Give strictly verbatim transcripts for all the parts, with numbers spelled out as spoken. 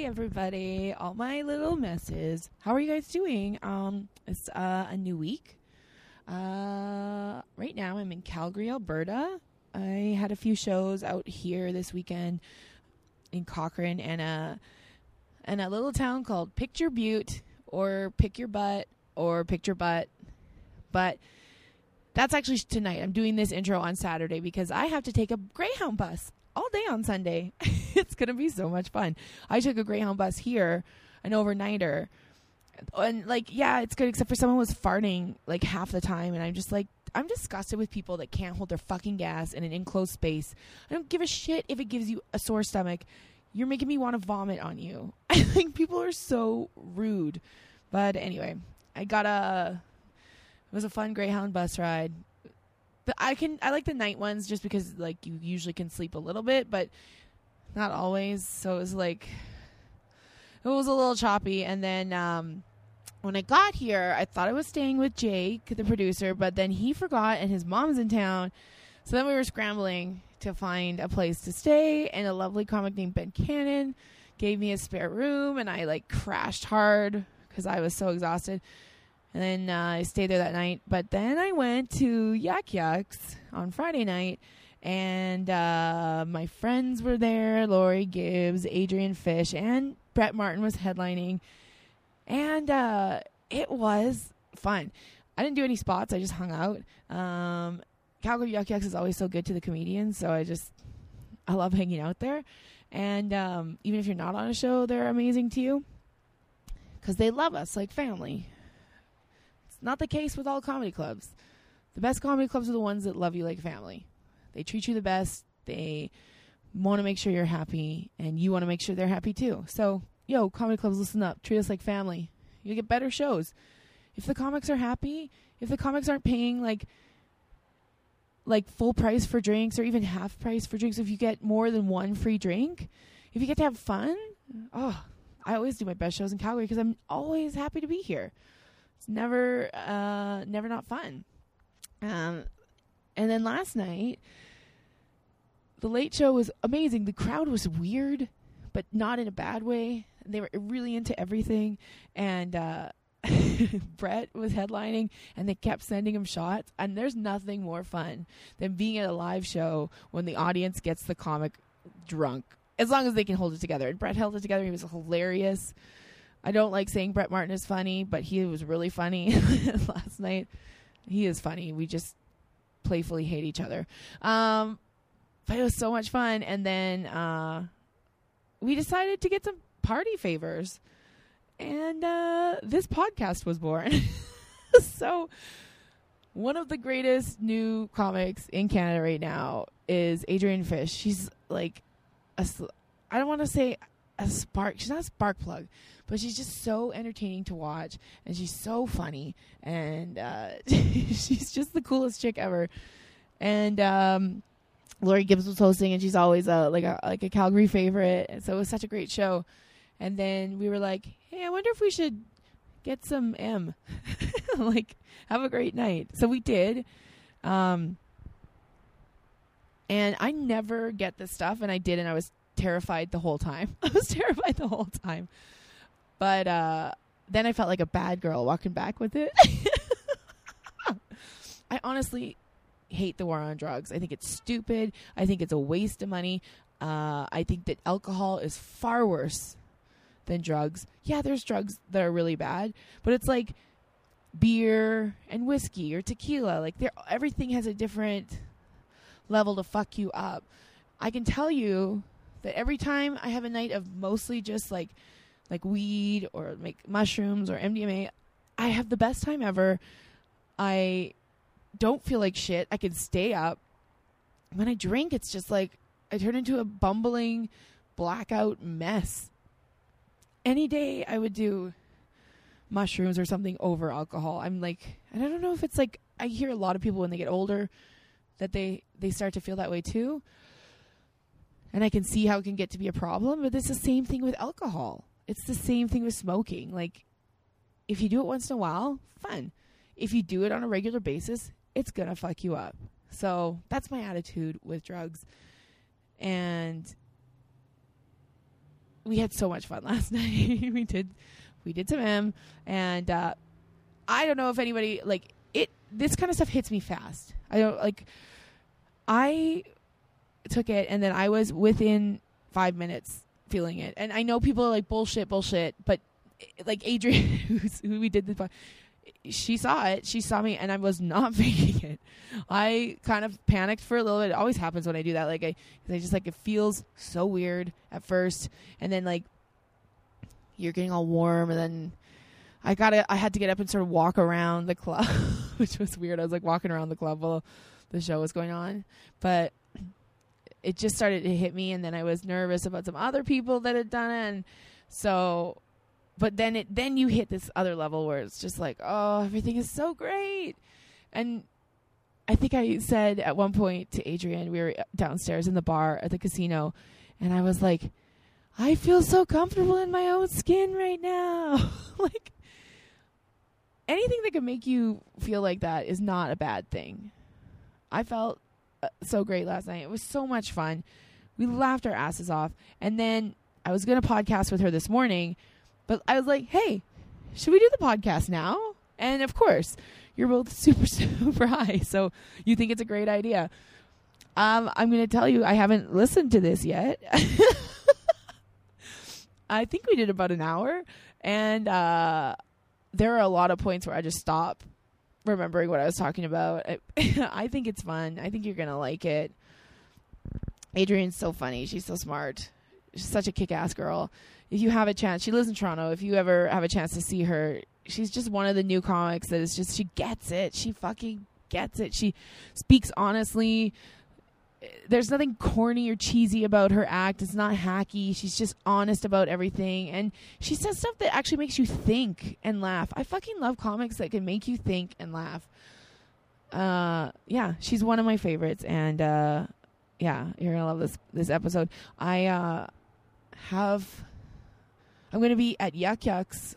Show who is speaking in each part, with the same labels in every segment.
Speaker 1: everybody, all my little messes. How are you guys doing? Um, it's uh, a new week. Uh, right now I'm in Calgary, Alberta. I had a few shows out here this weekend in Cochrane and a and a little town called Picture Butte or Pick Your Butt or Picture Butt. But that's actually tonight. I'm doing this intro on Saturday because I have to take a Greyhound bus all day on Sunday. It's going to be so much fun. I took a Greyhound bus here, an overnighter. And, like, yeah, it's good, except for someone was farting, like, half the time. And I'm just, like, I'm disgusted with people that can't hold their fucking gas in an enclosed space. I don't give a shit if it gives you a sore stomach. You're making me want to vomit on you. I think people are so rude. But anyway, I got a... It was a fun Greyhound bus ride. But I can I like the night ones just because, like, you usually can sleep a little bit, but not always. So it was like, it was a little choppy. And then um, when I got here, I thought I was staying with Jake, the producer, but then he forgot and his mom's in town. So then we were scrambling to find a place to stay, and a lovely comic named Ben Cannon gave me a spare room, and I, like, crashed hard because I was so exhausted. And then uh, I stayed there that night. But then I went to Yak Yaks on Friday night. And uh, my friends were there. Lori Gibbs, Adrian Fish, and Brett Martin was headlining. And uh, it was fun. I didn't do any spots. I just hung out. Um, Calgary Yak Yaks is always so good to the comedians. So I just, I love hanging out there. And um, even if you're not on a show, they're amazing to you. Because they love us like family. Not the case with all comedy clubs. The best comedy clubs are the ones that love you like family. They treat you the best. They want to make sure you're happy, and you want to make sure they're happy too. So, yo, comedy clubs, listen up. Treat us like family. You get better shows. If the comics are happy, if the comics aren't paying like like full price for drinks or even half price for drinks, if you get more than one free drink, if you get to have fun, oh, I always do my best shows in Calgary because I'm always happy to be here. It's never, uh, never not fun. Um, and then last night, the Late Show was amazing. The crowd was weird, but not in a bad way. They were really into everything. And uh, Brett was headlining, and they kept sending him shots. And there's nothing more fun than being at a live show when the audience gets the comic drunk, as long as they can hold it together. And Brett held it together. He was hilarious. I don't like saying Brett Martin is funny, but he was really funny last night. He is funny. We just playfully hate each other. Um, but it was so much fun. And then uh, we decided to get some party favors. And uh, this podcast was born. So one of the greatest new comics in Canada right now is Adrian Fish. She's like, a, I don't want to say a spark. She's not a spark plug. But she's just so entertaining to watch, and she's so funny, and uh, she's just the coolest chick ever. And um, Lori Gibbs was hosting, and she's always a, like a like a Calgary favorite, and so it was such a great show. And then we were like, hey, I wonder if we should get some M, like have a great night. So we did, um, and I never get this stuff, and I did, and I was terrified the whole time. I was terrified the whole time. But uh, then I felt like a bad girl walking back with it. I honestly hate the war on drugs. I think it's stupid. I think it's a waste of money. Uh, I think that alcohol is far worse than drugs. Yeah, there's drugs that are really bad, but it's like beer and whiskey or tequila. Like everything has a different level to fuck you up. I can tell you that every time I have a night of mostly just like like weed or like mushrooms or M D M A, I have the best time ever. I don't feel like shit. I can stay up. When I drink, it's just like I turn into a bumbling blackout mess. Any day I would do mushrooms or something over alcohol. I'm like, and I don't know if it's like, I hear a lot of people when they get older that they, they start to feel that way too. And I can see how it can get to be a problem, but it's the same thing with alcohol. It's the same thing with smoking. Like, if you do it once in a while, fun. If you do it on a regular basis, it's going to fuck you up. So that's my attitude with drugs. And we had so much fun last night. we did, we did some M, and uh, I don't know if anybody like it. This kind of stuff hits me fast. I don't like. I took it, and then I was within five minutes feeling it. And I know people are like bullshit, bullshit, but like Adrian, who's, who we did this, she saw it. She saw me, and I was not faking it. I kind of panicked for a little bit. It always happens when I do that. Like I, I just like it feels so weird at first, and then like you're getting all warm, and then I gotta. I had to get up and sort of walk around the club, which was weird. I was like walking around the club while the show was going on, but it just started to hit me, and then I was nervous about some other people that had done it, and so. But then it then you hit this other level where it's just like, oh, everything is so great. And I think I said at one point to Adrian, we were downstairs in the bar at the casino, and I was like, I feel so comfortable in my own skin right now. Like, anything that can make you feel like that is not a bad thing. I felt uh, so great last night. It was so much fun. We laughed our asses off. And then I was going to podcast with her this morning, but I was like, hey, should we do the podcast now? And of course, you're both super, super high, so you think it's a great idea. Um, I'm going to tell you, I haven't listened to this yet. I think we did about an hour, and uh, there are a lot of points where I just stop remembering what I was talking about. I, I think it's fun. I think you're going to like it. Adrian's so funny. She's so smart. She's such a kick-ass girl. If you have a chance, she lives in Toronto. If you ever have a chance to see her, she's just one of the new comics that is just, she gets it. She fucking gets it. She speaks honestly. There's nothing corny or cheesy about her act. It's not hacky. She's just honest about everything. And she says stuff that actually makes you think and laugh. I fucking love comics that can make you think and laugh. Uh, yeah, she's one of my favorites. And, uh, yeah, you're going to love this, this episode. I, uh, have... I'm going to be at Yuck Yucks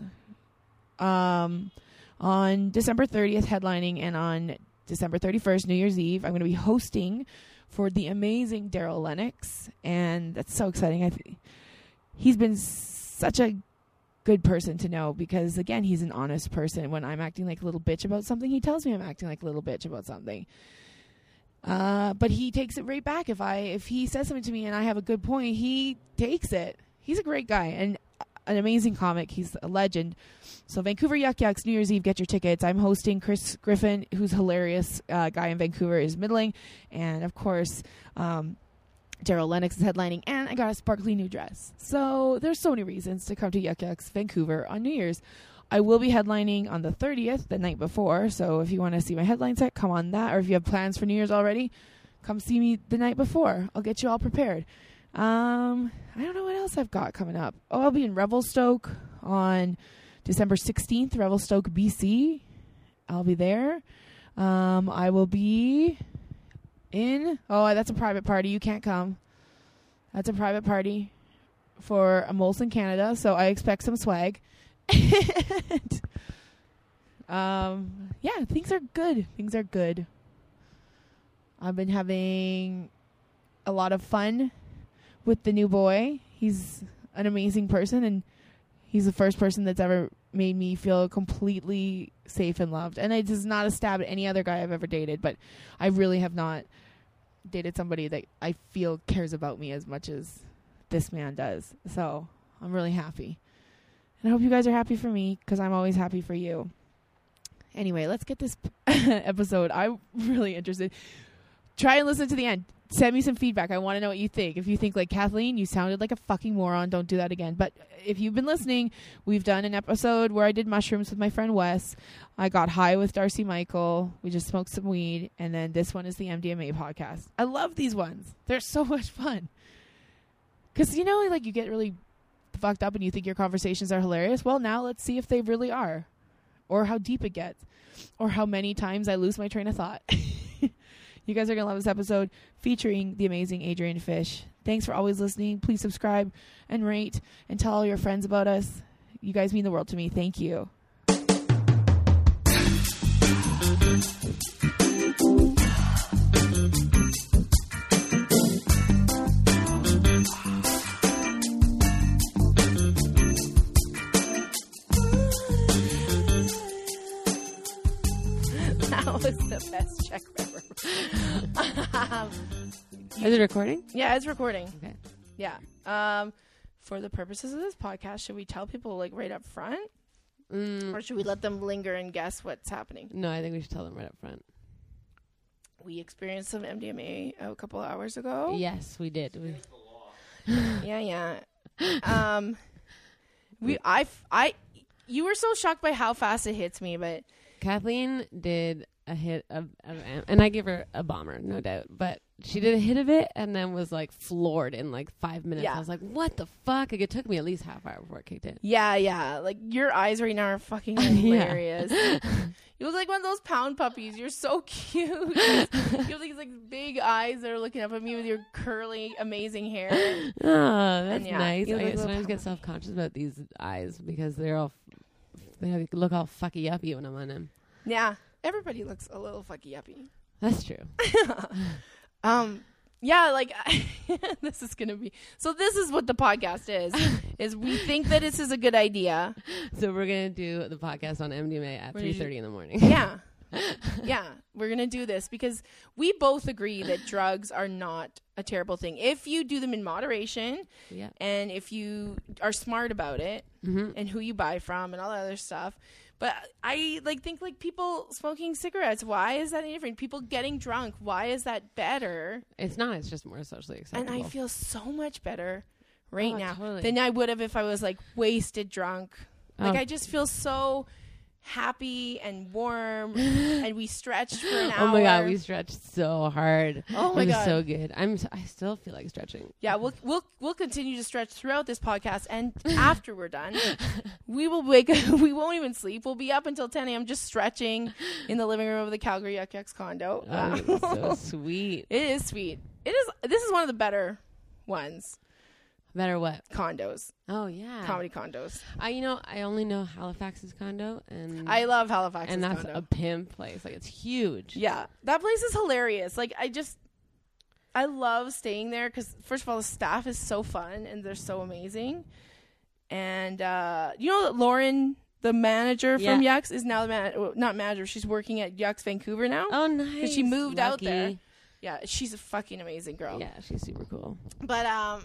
Speaker 1: um, on December thirtieth headlining, and on December thirty-first, New Year's Eve, I'm going to be hosting for the amazing Daryl Lennox, and that's so exciting. I th- he's been such a good person to know because, again, he's an honest person. When I'm acting like a little bitch about something, he tells me I'm acting like a little bitch about something. Uh, but he takes it right back. If I if he says something to me and I have a good point, he takes it. He's a great guy and an amazing comic. He's a legend. So Vancouver Yuck Yucks, New Year's Eve, get your tickets. I'm hosting. Chris Griffin, who's a hilarious uh, guy in Vancouver, is middling. And, of course, um, Daryl Lennox is headlining. And I got a sparkly new dress. So there's so many reasons to come to Yuck Yucks, Vancouver on New Year's. I will be headlining on the thirtieth, the night before. So if you want to see my headline set, come on that. Or if you have plans for New Year's already, come see me the night before. I'll get you all prepared. Um, I don't know what else I've got coming up. Oh, I'll be in Revelstoke on December sixteenth, Revelstoke, B C. I'll be there. Um, I will be in, oh, that's a private party. You can't come. That's a private party for a Molson Canada, so I expect some swag. and, um, yeah, things are good. Things are good. I've been having a lot of fun with the new boy. He's an amazing person, and he's the first person that's ever made me feel completely safe and loved. And it is not a stab at any other guy I've ever dated, but I really have not dated somebody that I feel cares about me as much as this man does. So I'm really happy. And I hope you guys are happy for me, because I'm always happy for you. Anyway, let's get this episode. I'm really interested. Try and listen to the end. Send me some feedback. I want to know what you think. If you think like, Kathleen, you sounded like a fucking moron, don't do that again. But if you've been listening, we've done an episode where I did mushrooms with my friend Wes. I got high with Darcy Michael. We just smoked some weed. And then this one is the M D M A podcast. I love these ones. They're so much fun. Because, you know, like you get really fucked up and you think your conversations are hilarious. Well, now let's see if they really are. Or how deep it gets. Or how many times I lose my train of thought. You guys are going to love this episode featuring the amazing Adrian Fish. Thanks for always listening. Please subscribe and rate and tell all your friends about us. You guys mean the world to me. Thank you. was the best check ever. um,
Speaker 2: Is it recording?
Speaker 1: yeah, it's recording.
Speaker 2: Okay.
Speaker 1: Yeah. Um, for the purposes of this podcast, should we tell people like right up front,
Speaker 2: Mm,
Speaker 1: or should we let them linger and guess what's happening?
Speaker 2: no, I think we should tell them right up front.
Speaker 1: We experienced some M D M A a couple of hours ago.
Speaker 2: Yes, we did. We,
Speaker 1: Yeah, yeah. Um, we, I, I, you were so shocked by how fast it hits me, but
Speaker 2: Kathleen did a hit of, of, and I gave her a bomber, no doubt. But she did a hit of it and then was like floored in like five minutes.
Speaker 1: Yeah.
Speaker 2: I was like, "What the fuck?" Like, it took me at least half hour before it kicked in.
Speaker 1: yeah, yeah. Like your eyes right now are fucking hilarious. You look like one of those pound puppies. You're so cute. You have these like big eyes that are looking up at me with your curly, amazing hair.
Speaker 2: Oh, that's
Speaker 1: yeah,
Speaker 2: nice.
Speaker 1: you
Speaker 2: I
Speaker 1: look a
Speaker 2: sometimes
Speaker 1: little
Speaker 2: get self conscious about these eyes because they're all they look all fucky uppy when I'm on them.
Speaker 1: Yeah, everybody looks a little fucky uppy.
Speaker 2: That's true.
Speaker 1: Um, yeah, like this is gonna be. So this is what the podcast is. Is we think that this is a good idea.
Speaker 2: So we're gonna do the podcast on M D M A at
Speaker 1: What
Speaker 2: three
Speaker 1: did you-
Speaker 2: thirty in the morning.
Speaker 1: Yeah, yeah, we're gonna do this because we both agree that drugs are not a terrible thing if you do them in moderation
Speaker 2: Yeah.
Speaker 1: and if you are smart about it
Speaker 2: Mm-hmm.
Speaker 1: and who you buy from and all that other stuff. But I like think like people smoking cigarettes. Why is that any different? People getting drunk. Why is that better?
Speaker 2: It's not. It's just more socially acceptable.
Speaker 1: And I feel so much better right
Speaker 2: Oh,
Speaker 1: now
Speaker 2: totally.
Speaker 1: than I would have if I was like wasted drunk. Like
Speaker 2: Oh.
Speaker 1: I just feel so happy and warm, and we stretched for an hour.
Speaker 2: Oh my god, we stretched so hard.
Speaker 1: Oh my
Speaker 2: it was
Speaker 1: God.
Speaker 2: so good. I'm. s- I still feel like stretching.
Speaker 1: Yeah, we'll we'll we'll continue to stretch throughout this podcast, and after we're done, we will wake. We won't even sleep. We'll be up until ten a.m. just stretching in the living room of the Calgary Yuck Yucks condo.
Speaker 2: Oh, it was so sweet.
Speaker 1: It is sweet. It is. This is one of the better ones.
Speaker 2: Better what?
Speaker 1: Condos,
Speaker 2: Oh yeah.
Speaker 1: comedy condos.
Speaker 2: I you know I only know Halifax's condo and
Speaker 1: I love Halifax's
Speaker 2: and that's
Speaker 1: condo.
Speaker 2: a pimp place. Like, it's huge.
Speaker 1: Yeah, that place is hilarious. Like, I just, I love staying there because, first of all, the staff is so fun and they're so amazing. And uh, you know that Lauren, the manager from Yucks, is now the man, well, not manager. She's working at Yucks Vancouver now.
Speaker 2: Oh nice.
Speaker 1: she moved out
Speaker 2: Lucky.
Speaker 1: there. Yeah, she's a fucking amazing girl.
Speaker 2: Yeah, she's super cool.
Speaker 1: But um,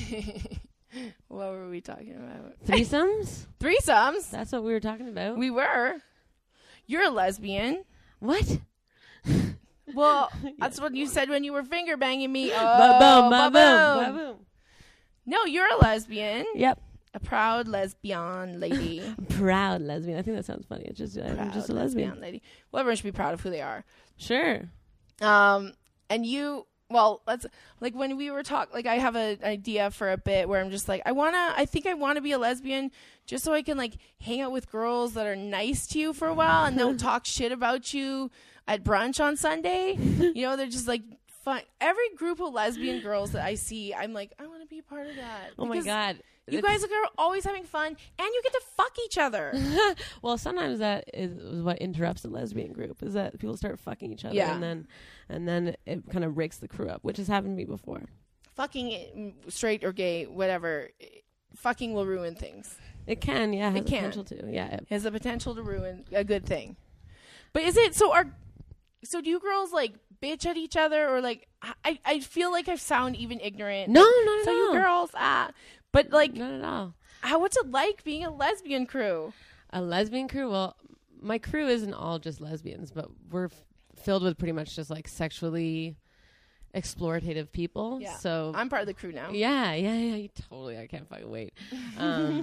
Speaker 1: what were we talking about?
Speaker 2: Threesomes?
Speaker 1: Threesomes.
Speaker 2: That's what we were talking about.
Speaker 1: We were. You're a lesbian.
Speaker 2: what?
Speaker 1: Well, that's what you said when you were finger banging me. Oh,
Speaker 2: Ba-boom, ba-boom,
Speaker 1: ba-boom.
Speaker 2: ba-boom.
Speaker 1: No, you're a lesbian.
Speaker 2: Yep.
Speaker 1: A proud lesbian lady.
Speaker 2: Proud lesbian. I think that sounds funny. It's just I'm
Speaker 1: Proud
Speaker 2: just a lesbian.
Speaker 1: lady. Well, everyone should be proud of who they are.
Speaker 2: Sure.
Speaker 1: Um, and you, well, let's like when we were talking. Like, I have a, an idea for a bit where I'm just like, I wanna. I think I want to be a lesbian just so I can like hang out with girls that are nice to you for a while and don't talk shit about you at brunch on Sunday. You know, they're just like fun. Every group of lesbian girls that I see, I'm like, I want to be a part of that.
Speaker 2: Oh my
Speaker 1: Because
Speaker 2: god.
Speaker 1: You
Speaker 2: It's-
Speaker 1: guys are always having fun, and you get to fuck each other.
Speaker 2: Well, sometimes that is what interrupts the lesbian group, is that people start fucking each other,
Speaker 1: Yeah.
Speaker 2: and then and then it kind of breaks the crew up, which has happened to me before.
Speaker 1: Fucking mm, straight or gay, whatever. Fucking will ruin things.
Speaker 2: It can, yeah, it has
Speaker 1: It
Speaker 2: the
Speaker 1: can.
Speaker 2: potential to, yeah. It-
Speaker 1: It has the potential to ruin a good thing. But is it so? Are so? Do you girls like bitch at each other, or like? I I feel like I sound even ignorant.
Speaker 2: No, not at
Speaker 1: So
Speaker 2: all.
Speaker 1: you girls, ah, but like,
Speaker 2: Not at all.
Speaker 1: how what's it like being a lesbian crew?
Speaker 2: A lesbian crew. Well, my crew isn't all just lesbians, but we're f- filled with pretty much just like sexually explorative people.
Speaker 1: Yeah.
Speaker 2: So
Speaker 1: I'm part of the crew now.
Speaker 2: yeah, yeah, yeah. You totally. I can't fucking wait. Um,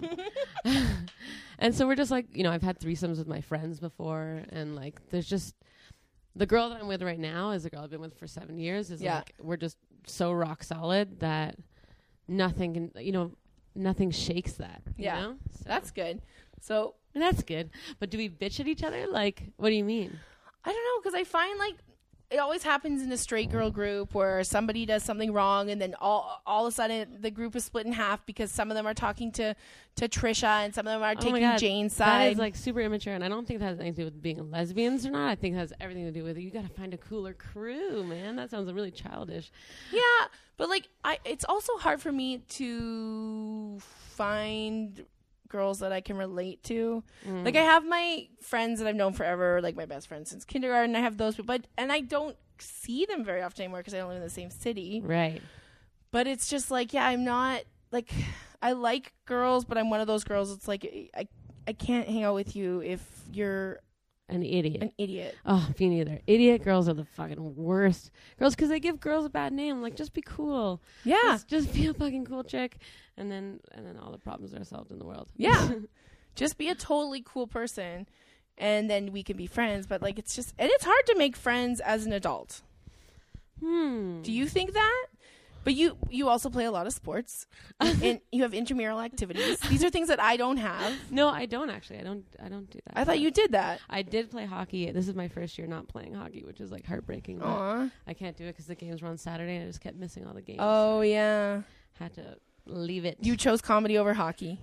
Speaker 2: and so we're just like, you know, I've had threesomes with my friends before, and like, there's just the girl that I'm with right now is a girl I've been with for seven years. Is
Speaker 1: Yeah.
Speaker 2: like, we're just so rock solid that nothing can, you know, nothing shakes that. You
Speaker 1: Yeah.
Speaker 2: know? So
Speaker 1: That's good. So
Speaker 2: that's good. But do we bitch at each other? Like, what do you mean?
Speaker 1: I don't know, because I find like it always happens in a straight girl group where somebody does something wrong, and then all all of a sudden the group is split in half because some of them are talking to to Trisha and some of them are
Speaker 2: Oh my
Speaker 1: taking
Speaker 2: God,
Speaker 1: Jane's
Speaker 2: That
Speaker 1: side.
Speaker 2: is like super immature, and I don't think that has anything to do with being lesbians or not. I think it has everything to do with you got to find a cooler crew, man. That sounds really childish.
Speaker 1: Yeah, but like I, it's also hard for me to find
Speaker 3: girls that I can relate to.
Speaker 2: Mm.
Speaker 3: Like I have my friends that I've known forever, like my best friends since kindergarten. I have those people, but and I don't see them very often anymore because I don't live in the same city.
Speaker 2: Right.
Speaker 3: But it's just like, yeah, I'm not like I like girls, but I'm one of those girls. It's like I I can't hang out with you if you're
Speaker 2: An idiot.
Speaker 3: an idiot.
Speaker 2: Oh, me neither. Idiot girls are the fucking worst. Girls, because they give girls a bad name. Like, just be cool.
Speaker 3: Yeah,
Speaker 2: Just, just be a fucking cool chick, and then and then all the problems are solved in the world.
Speaker 3: yeah. Just be a totally cool person, and then we can be friends. But like, it's just and it's hard to make friends as an adult.
Speaker 2: Hmm.
Speaker 3: Do you think that? But you you also play a lot of sports, and you have intramural activities. These are things that I don't have.
Speaker 2: No, I don't actually. I don't. I don't do that.
Speaker 3: I thought you did that.
Speaker 2: I did play hockey. This is my first year not playing hockey, which is like heartbreaking. but
Speaker 3: Aw.
Speaker 2: I can't do it because the games were on Saturday, and I just kept missing all the games.
Speaker 3: Oh yeah.
Speaker 2: Had to leave it.
Speaker 3: You chose comedy over hockey.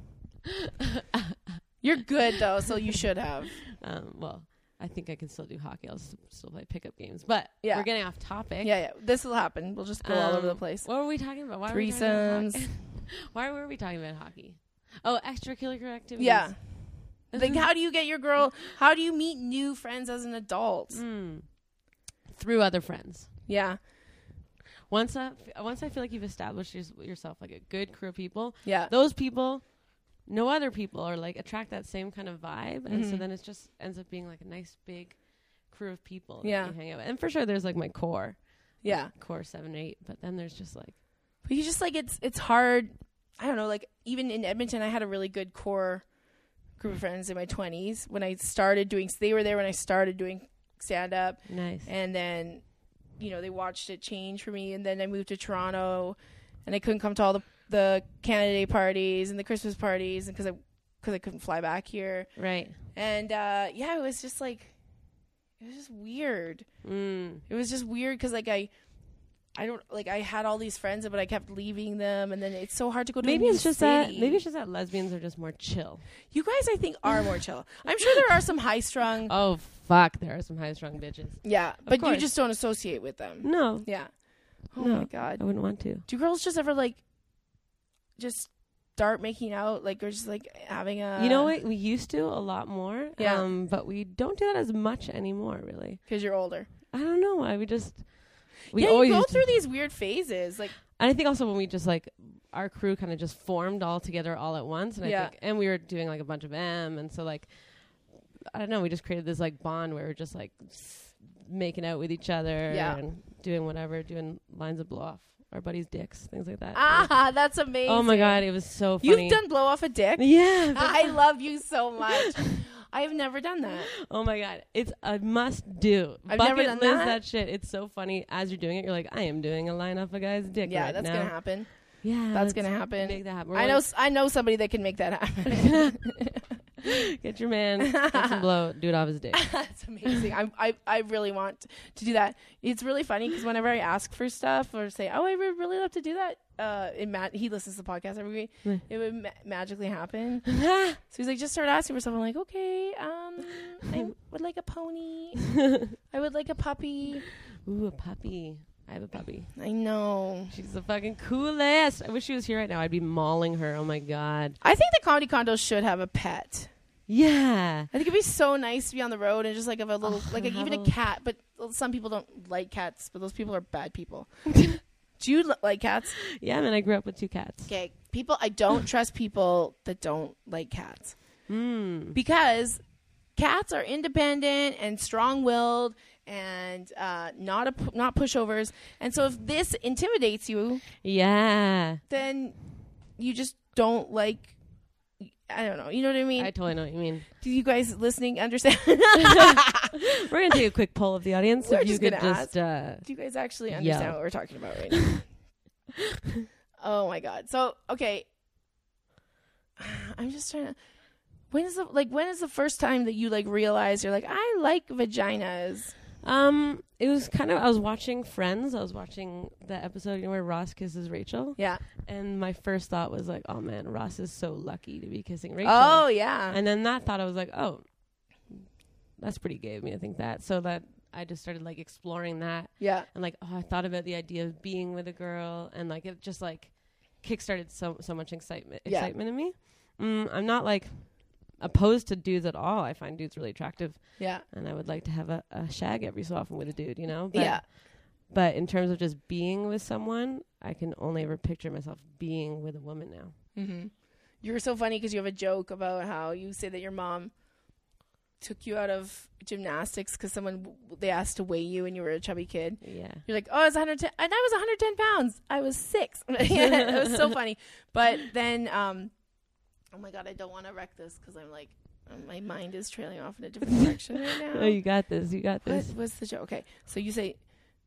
Speaker 3: You're good though, so you should have.
Speaker 2: um, well, I think I can still do hockey. I'll s- still play pickup games, but
Speaker 3: Yeah.
Speaker 2: we're getting off topic.
Speaker 3: Yeah, yeah. This will happen. We'll just go all over the
Speaker 2: Um,
Speaker 3: place.
Speaker 2: What were we talking about? Why Were we talking about
Speaker 3: Threesomes.
Speaker 2: hockey? Why were we talking about hockey? Oh, extracurricular activities.
Speaker 3: Yeah. Like, how do you get your girl? How do you meet new friends as an adult?
Speaker 2: Mm. Through other friends.
Speaker 3: Yeah,
Speaker 2: Once, uh, f- once I feel like you've established yours yourself like a good crew of people,
Speaker 3: yeah,
Speaker 2: those people, no other people, are like attract that same kind of vibe, and so
Speaker 3: Mhm.
Speaker 2: then it just ends up being like a nice big crew of people.
Speaker 3: Yeah.
Speaker 2: that you hang out with. And for sure, there's like my core,
Speaker 3: yeah.
Speaker 2: core seven, eight, but then there's just like
Speaker 3: But you just like it's it's hard. I don't know. Like even in Edmonton, I had a really good core group of friends in my twenties when I started doing. They were there when I started doing stand up,
Speaker 2: nice.
Speaker 3: and then you know they watched it change for me. And then I moved to Toronto, and I couldn't come to all the the Canada Day parties and the Christmas parties, and because I because I couldn't fly back here.
Speaker 2: Right.
Speaker 3: And uh, yeah, it was just like it was just weird.
Speaker 2: Mm.
Speaker 3: It was just weird because like I. I don't like. I had all these friends, but I kept leaving them, and then it's so hard to go to.
Speaker 2: Maybe
Speaker 3: a new
Speaker 2: it's just
Speaker 3: city.
Speaker 2: that. Maybe it's just that lesbians are just more chill.
Speaker 3: You guys, I think, are more chill. I'm sure there are some high strung.
Speaker 2: Oh fuck, there are some high strung bitches.
Speaker 3: Yeah, but you
Speaker 2: course.
Speaker 3: just don't associate with them.
Speaker 2: No,
Speaker 3: Yeah. Oh
Speaker 2: No.
Speaker 3: my god.
Speaker 2: I wouldn't want to.
Speaker 3: Do girls just ever like just start making out, like, or just like having a?
Speaker 2: You know what? We used to a lot more.
Speaker 3: Yeah.
Speaker 2: Um, but we don't do that as much anymore. Really.
Speaker 3: Because you're older.
Speaker 2: I don't know why we just. We
Speaker 3: yeah,
Speaker 2: always
Speaker 3: you go
Speaker 2: used to-
Speaker 3: through these weird phases, like.
Speaker 2: And I think also when we just like our crew kind of just formed all together all at once, and
Speaker 3: Yeah.
Speaker 2: I think, and we were doing like a bunch of M, and so like I don't know, we just created this like bond where we're just like s- making out with each other
Speaker 3: Yeah.
Speaker 2: and doing whatever, doing lines of blow off our buddies' dicks, things like that.
Speaker 3: Ah, that's amazing.
Speaker 2: Oh my god, it was so funny.
Speaker 3: You've done blow off a dick.
Speaker 2: yeah.
Speaker 3: I love you so much. I have never done that.
Speaker 2: Oh my god, it's a must do.
Speaker 3: I've
Speaker 2: Bucket
Speaker 3: never done
Speaker 2: list
Speaker 3: that.
Speaker 2: that shit. It's so funny as you're doing it. You're like, I am doing a line off a guy's dick.
Speaker 3: Yeah,
Speaker 2: right
Speaker 3: that's
Speaker 2: now.
Speaker 3: gonna happen.
Speaker 2: Yeah,
Speaker 3: That's
Speaker 2: let's
Speaker 3: gonna happen.
Speaker 2: Make that happen.
Speaker 3: I
Speaker 2: We're
Speaker 3: know.
Speaker 2: like,
Speaker 3: s- I know somebody that can make that happen.
Speaker 2: get your man, get some blow, do it off his dick.
Speaker 3: That's amazing. I, I I really want to do that. It's really funny because whenever I ask for stuff or say, "Oh, I would really love to do that," uh, it ma- he listens to the podcast every week.
Speaker 2: Mm.
Speaker 3: It would ma- magically happen. So he's like, "Just start asking for stuff." I'm like, "Okay, um, I would like a pony. I would like a puppy."
Speaker 2: Ooh, a puppy. I have a puppy.
Speaker 3: I know.
Speaker 2: She's the fucking coolest. I wish she was here right now. I'd be mauling her. Oh my god.
Speaker 3: I think the comedy condos should have a pet.
Speaker 2: Yeah.
Speaker 3: I think it'd be so nice to be on the road and just like have a little,
Speaker 2: Oh,
Speaker 3: like a,
Speaker 2: have
Speaker 3: even
Speaker 2: a-
Speaker 3: a cat. But some people don't like cats, but those people are bad people. Do you li- like cats?
Speaker 2: Yeah, man. I grew up with two cats.
Speaker 3: Okay, people. I don't trust people that don't like cats
Speaker 2: Mm.
Speaker 3: because cats are independent and strong-willed and uh, not a pu- not pushovers. And so if this intimidates you,
Speaker 2: Yeah.
Speaker 3: then you just don't like. I don't know. You know what I mean?
Speaker 2: I totally know what you mean.
Speaker 3: Do you guys listening understand?
Speaker 2: We're gonna take a quick poll of the audience.
Speaker 3: We're
Speaker 2: if you
Speaker 3: just
Speaker 2: could
Speaker 3: gonna
Speaker 2: just uh,
Speaker 3: Do you guys actually understand
Speaker 2: Yell.
Speaker 3: what we're talking about right now? Oh my god. So, okay. I'm just trying to When is the like when is the first time that you like realize you're like I like vaginas?
Speaker 2: um it was kind of I was watching Friends. I was watching the episode, you know, where Ross kisses Rachel.
Speaker 3: Yeah.
Speaker 2: And my first thought was like, oh man, Ross is so lucky to be kissing Rachel.
Speaker 3: Oh yeah.
Speaker 2: And then that thought I was like, oh, that's pretty gay of me to think that. So that I just started like exploring that.
Speaker 3: Yeah.
Speaker 2: And like, oh, I thought about the idea of being with a girl, and like it just like kickstarted so so much excitement
Speaker 3: Yeah.
Speaker 2: excitement in me. mm, I'm not like opposed to dudes at all. I find dudes really attractive,
Speaker 3: Yeah.
Speaker 2: and I would like to have a, a shag every so often with a dude, you know? But,
Speaker 3: Yeah.
Speaker 2: But in terms of just being with someone, I can only ever picture myself being with a woman now.
Speaker 3: Mm-hmm. You were so funny because you have a joke about how you say that your mom took you out of gymnastics because someone they asked to weigh you and you were a chubby kid.
Speaker 2: Yeah.
Speaker 3: You're like, oh, I was one hundred ten, and I was one hundred ten pounds. I was six. It was so funny. But then, um, oh my god, I don't want to wreck this because I'm like, um, my mind is trailing off in a different direction right now.
Speaker 2: Oh, you got this. You got
Speaker 3: What,
Speaker 2: this.
Speaker 3: what's the joke? Okay, so you say,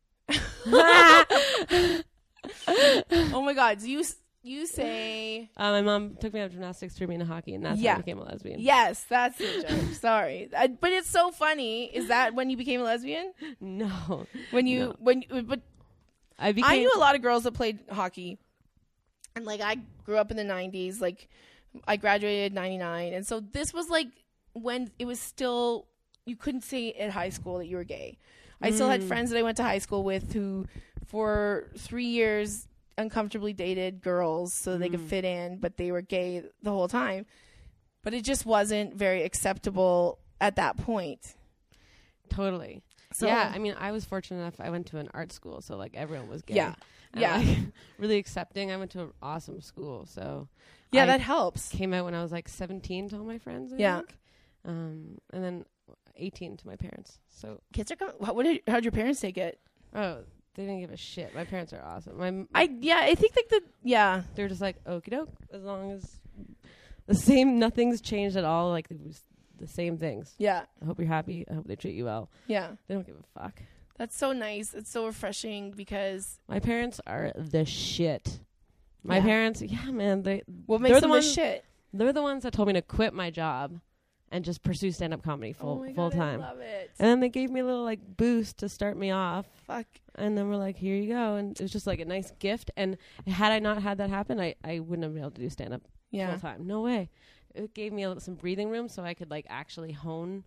Speaker 3: oh my god, so you s- you say.
Speaker 2: Uh, my mom took me out of gymnastics, threw me into hockey, and that's
Speaker 3: Yeah.
Speaker 2: how I became a lesbian.
Speaker 3: Yes, that's the joke. Sorry, I, but it's so funny. Is that when you became a lesbian?
Speaker 2: No.
Speaker 3: When you
Speaker 2: No.
Speaker 3: when you, but
Speaker 2: I became.
Speaker 3: I knew a lot of girls that played hockey, and like I grew up in the nineties. Like I graduated ninety-nine, and so this was like when it was still you couldn't say at high school that you were gay. I still had
Speaker 2: Mm.
Speaker 3: friends that I went to high school with who, for three years, uncomfortably dated girls so they could
Speaker 2: Mm.
Speaker 3: fit in, but they were gay the whole time. But it just wasn't very acceptable at that point.
Speaker 2: Totally.
Speaker 3: So
Speaker 2: yeah, I mean, I was fortunate enough. I went to an art school, so like everyone was gay.
Speaker 3: Yeah.
Speaker 2: And,
Speaker 3: Yeah.
Speaker 2: like, really accepting. I went to an awesome school, so
Speaker 3: yeah,
Speaker 2: I
Speaker 3: that helps.
Speaker 2: came out when I was like seventeen to all my friends. I
Speaker 3: Yeah.
Speaker 2: think. Um, and then eighteen to my parents. So
Speaker 3: Kids are coming. What did, how'd your parents take it?
Speaker 2: oh, they didn't give a shit. My parents are awesome. My m-
Speaker 3: I yeah, I think like the yeah.
Speaker 2: they're just like okie doke, as long as the same, nothing's changed at all. Like it was the same things.
Speaker 3: Yeah.
Speaker 2: I hope you're happy. I hope they treat you well.
Speaker 3: Yeah.
Speaker 2: They don't give a fuck.
Speaker 3: That's so nice. It's so refreshing because
Speaker 2: My parents are the shit. My
Speaker 3: Yeah.
Speaker 2: parents, yeah, man, they
Speaker 3: what
Speaker 2: They're
Speaker 3: makes
Speaker 2: the
Speaker 3: them
Speaker 2: ones-
Speaker 3: the shit?
Speaker 2: they're the ones that told me to quit my job and just pursue stand up comedy full
Speaker 3: oh my
Speaker 2: full
Speaker 3: God,
Speaker 2: time.
Speaker 3: I love it.
Speaker 2: And then they gave me a little like boost to start me off.
Speaker 3: Fuck.
Speaker 2: And then we're like, here you go. And it was just like a nice gift. And had I not had that happen, I, I wouldn't have been able to do stand up
Speaker 3: Yeah.
Speaker 2: full time. No way. It gave me a, some breathing room so I could like actually hone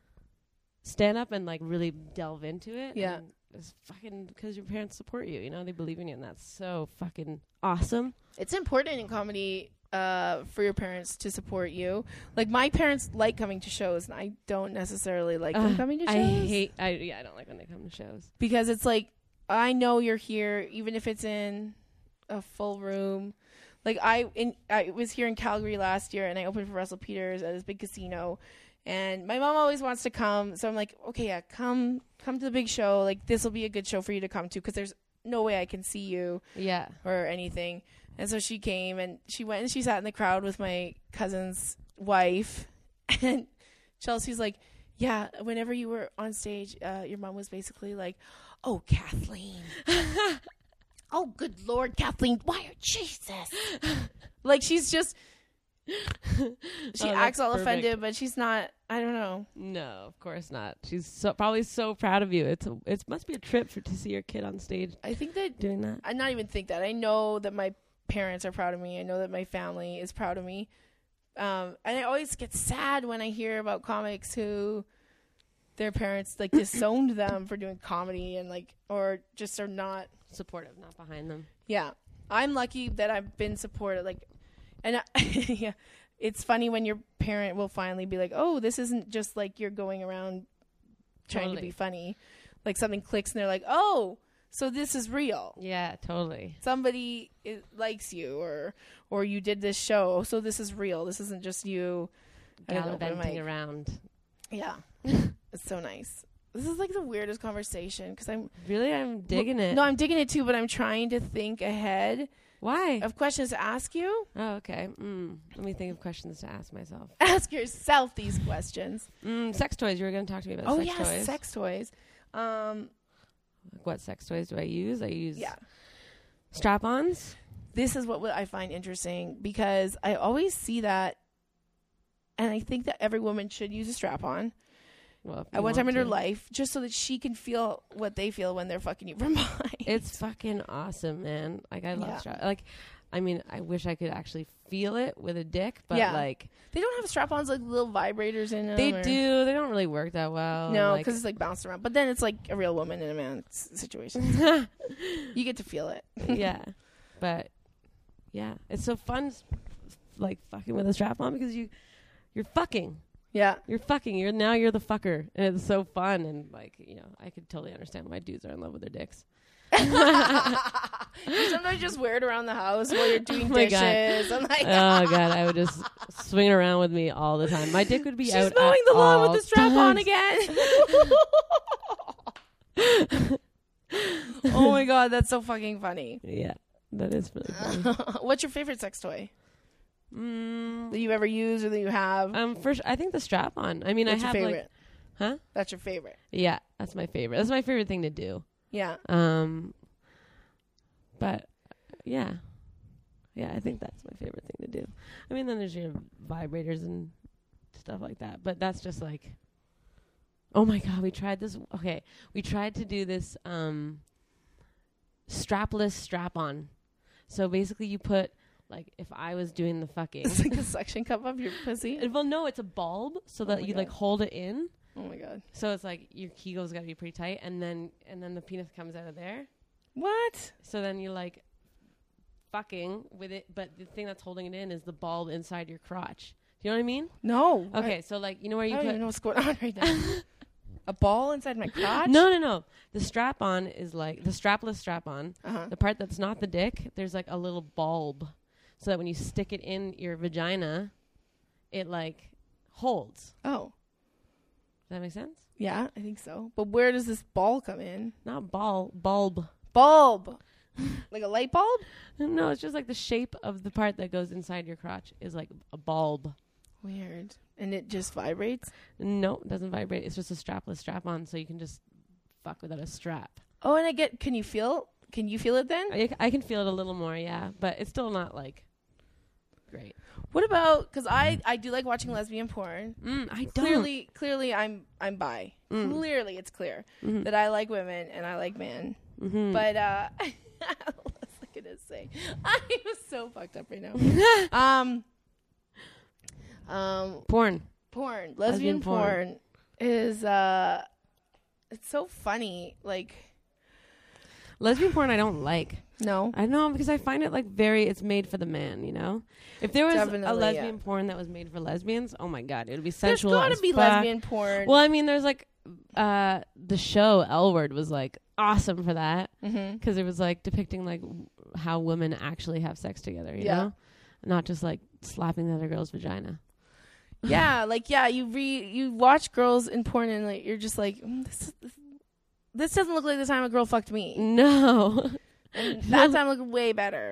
Speaker 2: stand up and like really delve into it.
Speaker 3: Yeah.
Speaker 2: And it's fucking because your parents support you, you know, they believe in you. And that's so fucking awesome.
Speaker 3: It's important in comedy uh, for your parents to support you. Like my parents like coming to shows, and I don't necessarily like them
Speaker 2: Uh,
Speaker 3: coming to shows.
Speaker 2: I hate, I, yeah, I don't like when they come to shows.
Speaker 3: because it's like I know you're here, even if it's in a full room. Like I, in I was here in Calgary last year, and I opened for Russell Peters at this big casino. And my mom always wants to come, so I'm like, okay, yeah, come, come to the big show. Like this will be a good show for you to come to because there's no way I can see you
Speaker 2: Yeah.
Speaker 3: or anything. And so she came and she went and she sat in the crowd with my cousin's wife. And Chelsea's like, yeah, whenever you were on stage, uh, your mom was basically like, oh, Kathleen. Oh, good Lord, Kathleen. Why are Jesus? Like she's just, she
Speaker 2: Oh,
Speaker 3: acts
Speaker 2: that's
Speaker 3: all
Speaker 2: perfect.
Speaker 3: offended, but she's not, I don't know.
Speaker 2: No, of course not. She's so, probably so proud of you. It's a, it must be a trip for to see your kid on stage
Speaker 3: I think that,
Speaker 2: doing that.
Speaker 3: I not even think that. I know that my parents are proud of me. I know that my family is proud of me. Um, and I always get sad when I hear about comics who their parents like disowned them for doing comedy and like, or just are not.
Speaker 2: Supportive, not behind them.
Speaker 3: Yeah. I'm lucky that I've been supported. Like, and I, yeah, it's funny when your parent will finally be like, oh, this isn't just like you're going around trying to
Speaker 2: Totally.
Speaker 3: be funny. Like something clicks and they're like, oh, so this is real.
Speaker 2: Yeah, totally.
Speaker 3: Somebody i- likes you, or or you did this show, so this is real. This isn't just you. I don't know, open
Speaker 2: Gallivanting
Speaker 3: mic.
Speaker 2: around.
Speaker 3: Yeah, it's so nice. This is like the weirdest conversation because I'm
Speaker 2: Really, I'm digging it.
Speaker 3: No, I'm digging it too, but I'm trying to think ahead
Speaker 2: Why?
Speaker 3: of questions to ask you.
Speaker 2: Oh, okay. Mm. Let me think of questions to ask myself.
Speaker 3: Ask yourself these questions.
Speaker 2: Mm, sex toys. You were going to talk to me about
Speaker 3: Oh
Speaker 2: sex
Speaker 3: yeah,
Speaker 2: toys.
Speaker 3: sex toys. Um,
Speaker 2: Like, what sex toys do I use? I use
Speaker 3: yeah.
Speaker 2: strap-ons.
Speaker 3: This is what I find interesting because I always see that, and I think that every woman should use a strap-on.
Speaker 2: Well, if
Speaker 3: At
Speaker 2: you
Speaker 3: one time
Speaker 2: want
Speaker 3: in her
Speaker 2: to.
Speaker 3: life, just so that she can feel what they feel when they're fucking you from behind.
Speaker 2: It's fucking awesome, man. Like I love
Speaker 3: Yeah.
Speaker 2: strap. Like, I mean, I wish I could actually feel it with a dick, but
Speaker 3: Yeah.
Speaker 2: like
Speaker 3: They don't have strap-ons like little vibrators in them.
Speaker 2: they
Speaker 3: or-
Speaker 2: do. They don't really work that well.
Speaker 3: No,
Speaker 2: like,
Speaker 3: because it's like bouncing around. But then it's like a real woman in a man's situation. You get to feel it.
Speaker 2: yeah, but yeah, it's so fun s- like fucking with a strap on because you you're fucking.
Speaker 3: Yeah.
Speaker 2: You're fucking. You're now you're the fucker, and it's so fun. And like you know, I could totally understand why dudes are in love with their dicks.
Speaker 3: You sometimes just wear it around the house while you're doing
Speaker 2: Oh my
Speaker 3: dishes. I'm like,
Speaker 2: Oh god, I would just swing it around with me all the time. My dick would be
Speaker 3: she's
Speaker 2: out.
Speaker 3: mowing
Speaker 2: at
Speaker 3: the lawn
Speaker 2: all
Speaker 3: with the strap on
Speaker 2: times.
Speaker 3: again. Oh my god, that's so fucking funny.
Speaker 2: Yeah, that is really funny.
Speaker 3: What's your favorite sex toy
Speaker 2: mm,
Speaker 3: that you ever use or that you have?
Speaker 2: um, first, I think the strap on. I mean,
Speaker 3: What's
Speaker 2: I
Speaker 3: your
Speaker 2: have
Speaker 3: favorite?
Speaker 2: like, huh?
Speaker 3: That's your favorite.
Speaker 2: Yeah, that's my favorite. That's my favorite thing to do.
Speaker 3: Yeah.
Speaker 2: Um, but yeah, yeah, I think that's my favorite thing to do. I mean, then there's your vibrators and stuff like that, but that's just like, oh my god, we tried this. Okay, we tried to do this um strapless strap on. So basically, you put like if I was doing the fucking,
Speaker 3: It's like a suction cup of your pussy.
Speaker 2: well, no, it's a bulb so
Speaker 3: Oh
Speaker 2: that
Speaker 3: my
Speaker 2: you
Speaker 3: God.
Speaker 2: like hold it in.
Speaker 3: Oh my god.
Speaker 2: So it's like your kegel's got to be pretty tight, and then and then the penis comes out of there.
Speaker 3: What?
Speaker 2: So then you like fucking with it, but the thing that's holding it in is the bulb inside your crotch. Do you know what I mean?
Speaker 3: No.
Speaker 2: Okay, so like you know where
Speaker 3: I,
Speaker 2: you
Speaker 3: I don't
Speaker 2: put
Speaker 3: even know what's going on right now. A ball inside my crotch?
Speaker 2: no, no, no. The strap on is like the strapless strap on.
Speaker 3: Uh-huh.
Speaker 2: The part that's not the dick, there's like a little bulb, so that when you stick it in your vagina, it like holds.
Speaker 3: Oh.
Speaker 2: Does that make sense?
Speaker 3: Yeah, I think so. But where does this ball come in?
Speaker 2: Not ball, bulb.
Speaker 3: Bulb. Like a light bulb?
Speaker 2: No, it's just like the shape of the part that goes inside your crotch is like a bulb.
Speaker 3: Weird. And it just vibrates?
Speaker 2: No, it doesn't vibrate. It's just a strapless strap on, so you can just fuck without a strap.
Speaker 3: Oh, and I get, can you feel, can you feel it then?
Speaker 2: I, I can feel it a little more, yeah, but it's still not like great.
Speaker 3: What about, because I, I do like watching lesbian porn.
Speaker 2: Mm, I don't.
Speaker 3: Clearly, clearly I'm, I'm bi.
Speaker 2: Mm.
Speaker 3: Clearly it's clear
Speaker 2: Mhm.
Speaker 3: that I like women and I like men.
Speaker 2: Mhm.
Speaker 3: But, uh, what's I gonna say? I am so fucked up right now. um, um,
Speaker 2: porn.
Speaker 3: porn, lesbian,
Speaker 2: Lesbian porn.
Speaker 3: porn. is, uh, it's so funny. Like,
Speaker 2: Lesbian porn I don't like.
Speaker 3: no.
Speaker 2: I know because I find it like very, it's made for the man, you know? If there was
Speaker 3: Definitely,
Speaker 2: a lesbian
Speaker 3: yeah.
Speaker 2: porn that was made for lesbians, oh my god, it would be
Speaker 3: There's
Speaker 2: sensual.
Speaker 3: gotta
Speaker 2: as
Speaker 3: be
Speaker 2: fuck.
Speaker 3: lesbian porn.
Speaker 2: Well, I mean, there's like, uh, the show L Word was like awesome for that
Speaker 3: mm-hmm.
Speaker 2: because it was like depicting like w- how women actually have sex together, you
Speaker 3: Yeah.
Speaker 2: know? Not just like slapping the other girl's vagina.
Speaker 3: Yeah, like yeah, you re you watch girls in porn and like you're just like mm, this, this this doesn't look like the time a girl fucked me.
Speaker 2: No.
Speaker 3: And that time looked way better.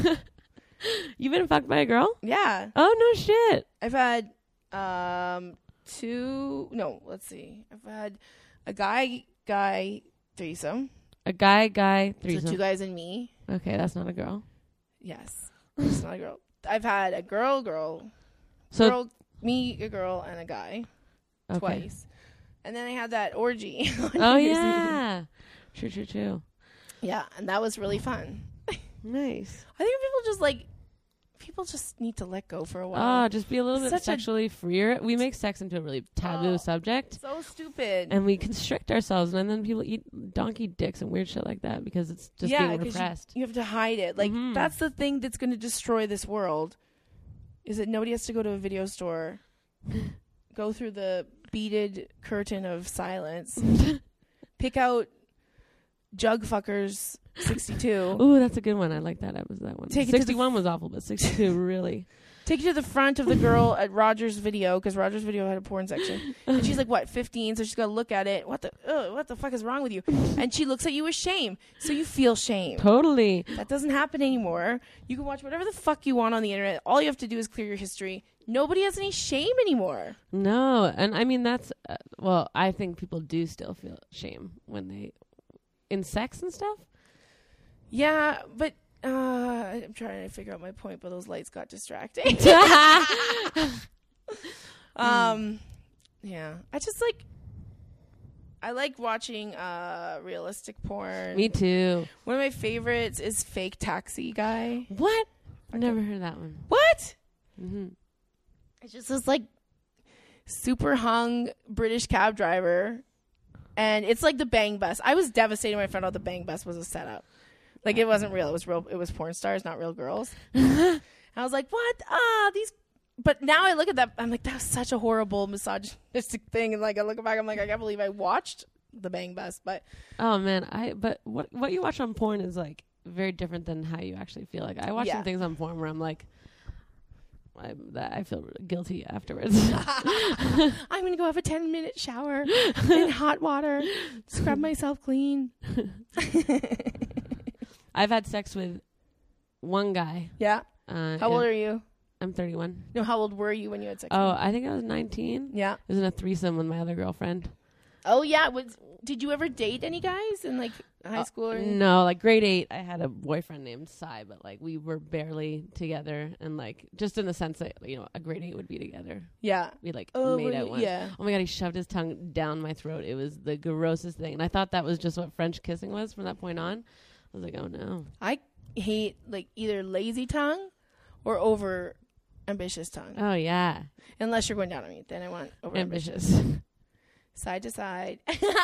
Speaker 2: You've been fucked by a girl?
Speaker 3: Yeah,
Speaker 2: Oh, no shit.
Speaker 3: I've had um two. No, let's see. I've had a guy guy threesome.
Speaker 2: A guy, guy, threesome.
Speaker 3: So two guys and me.
Speaker 2: Okay, that's not a girl.
Speaker 3: Yes, it's not a girl. I've had a girl, girl,
Speaker 2: So,
Speaker 3: girl, me, a girl, and a guy
Speaker 2: okay.
Speaker 3: twice, and then I had that orgy. on
Speaker 2: Oh,
Speaker 3: New Year's Eve.
Speaker 2: yeah. True, true, true.
Speaker 3: Yeah, and that was really fun.
Speaker 2: Nice.
Speaker 3: I think people just like people just need to let go for a while.
Speaker 2: Ah, just be a little bit
Speaker 3: Such a-
Speaker 2: sexually freer. We make sex into a really taboo
Speaker 3: Oh.
Speaker 2: subject,
Speaker 3: So stupid.
Speaker 2: and we constrict ourselves, and then people eat donkey dicks and weird shit like that because it's just
Speaker 3: Yeah,
Speaker 2: being
Speaker 3: 'cause you-
Speaker 2: repressed.
Speaker 3: You have to hide it. Like
Speaker 2: Mhm.
Speaker 3: that's the thing that's going to destroy this world. Is that nobody has to go to a video store, go through the beaded curtain of silence, pick out Jug Fuckers sixty-two,
Speaker 2: Ooh, that's a good one. I like that. That was that one.
Speaker 3: Take it to the
Speaker 2: sixty-one was awful, but sixty-two really.
Speaker 3: take you to the front of the girl at Rogers Video because Rogers Video had a porn section, and she's like what fifteen, so she's got to look at it. What the ugh, what the fuck is wrong with you? And she looks at you with shame, so you feel shame.
Speaker 2: Totally.
Speaker 3: That doesn't happen anymore. You can watch whatever the fuck you want on the internet. All you have to do is clear your history. Nobody has any shame anymore.
Speaker 2: No, and I mean that's uh, well, I think people do still feel shame when they in sex and stuff.
Speaker 3: Yeah, but uh, I'm trying to figure out my point, but those lights got distracting. um, yeah, I just like I like watching uh realistic porn.
Speaker 2: Me too.
Speaker 3: One of my favorites is Fake Taxi Guy.
Speaker 2: What?
Speaker 3: Okay.
Speaker 2: Never heard that one.
Speaker 3: What?
Speaker 2: Mm-hmm.
Speaker 3: It's just this like super hung British cab driver, and it's like the Bang Bus. I was devastated when I found out the Bang Bus was a setup. Like it wasn't real. It was real. It was porn stars, not real girls. And I was like, what? Ah, these. But now I look at that, I'm like, that was such a horrible misogynistic thing. And like, I look back, I'm like, I can't believe I watched The Bang Bus. But
Speaker 2: oh man, I but what what you watch on porn is like very different than how you actually feel. Like I watch
Speaker 3: Yeah.
Speaker 2: some things on porn where I'm like, I that I feel guilty afterwards.
Speaker 3: I'm gonna go have a ten minute shower in hot water, scrub myself clean.
Speaker 2: I've had sex with one guy.
Speaker 3: Yeah.
Speaker 2: Uh,
Speaker 3: How old are you?
Speaker 2: I'm thirty-one.
Speaker 3: No, how old were you when you had sex?
Speaker 2: Oh,
Speaker 3: with him?
Speaker 2: I think I was nineteen.
Speaker 3: Yeah.
Speaker 2: I was in a threesome with my other girlfriend.
Speaker 3: Oh yeah. Was did you ever date any guys in like high
Speaker 2: Uh,
Speaker 3: school or anything?
Speaker 2: No, like grade eight, I had a boyfriend named Cy, but like we were barely together, and like just in the sense that you know a grade eight would be together.
Speaker 3: Yeah.
Speaker 2: We like
Speaker 3: Oh,
Speaker 2: made
Speaker 3: were
Speaker 2: out
Speaker 3: you-
Speaker 2: once.
Speaker 3: yeah.
Speaker 2: Oh my god, he shoved his tongue down my throat. It was the grossest thing, and I thought that was just what French kissing was from that point on. I was like, oh no.
Speaker 3: I hate like either lazy tongue or over ambitious tongue.
Speaker 2: Oh yeah,
Speaker 3: Unless you're going down on me, then I want over ambitious.
Speaker 2: ambitious.
Speaker 3: Side to side.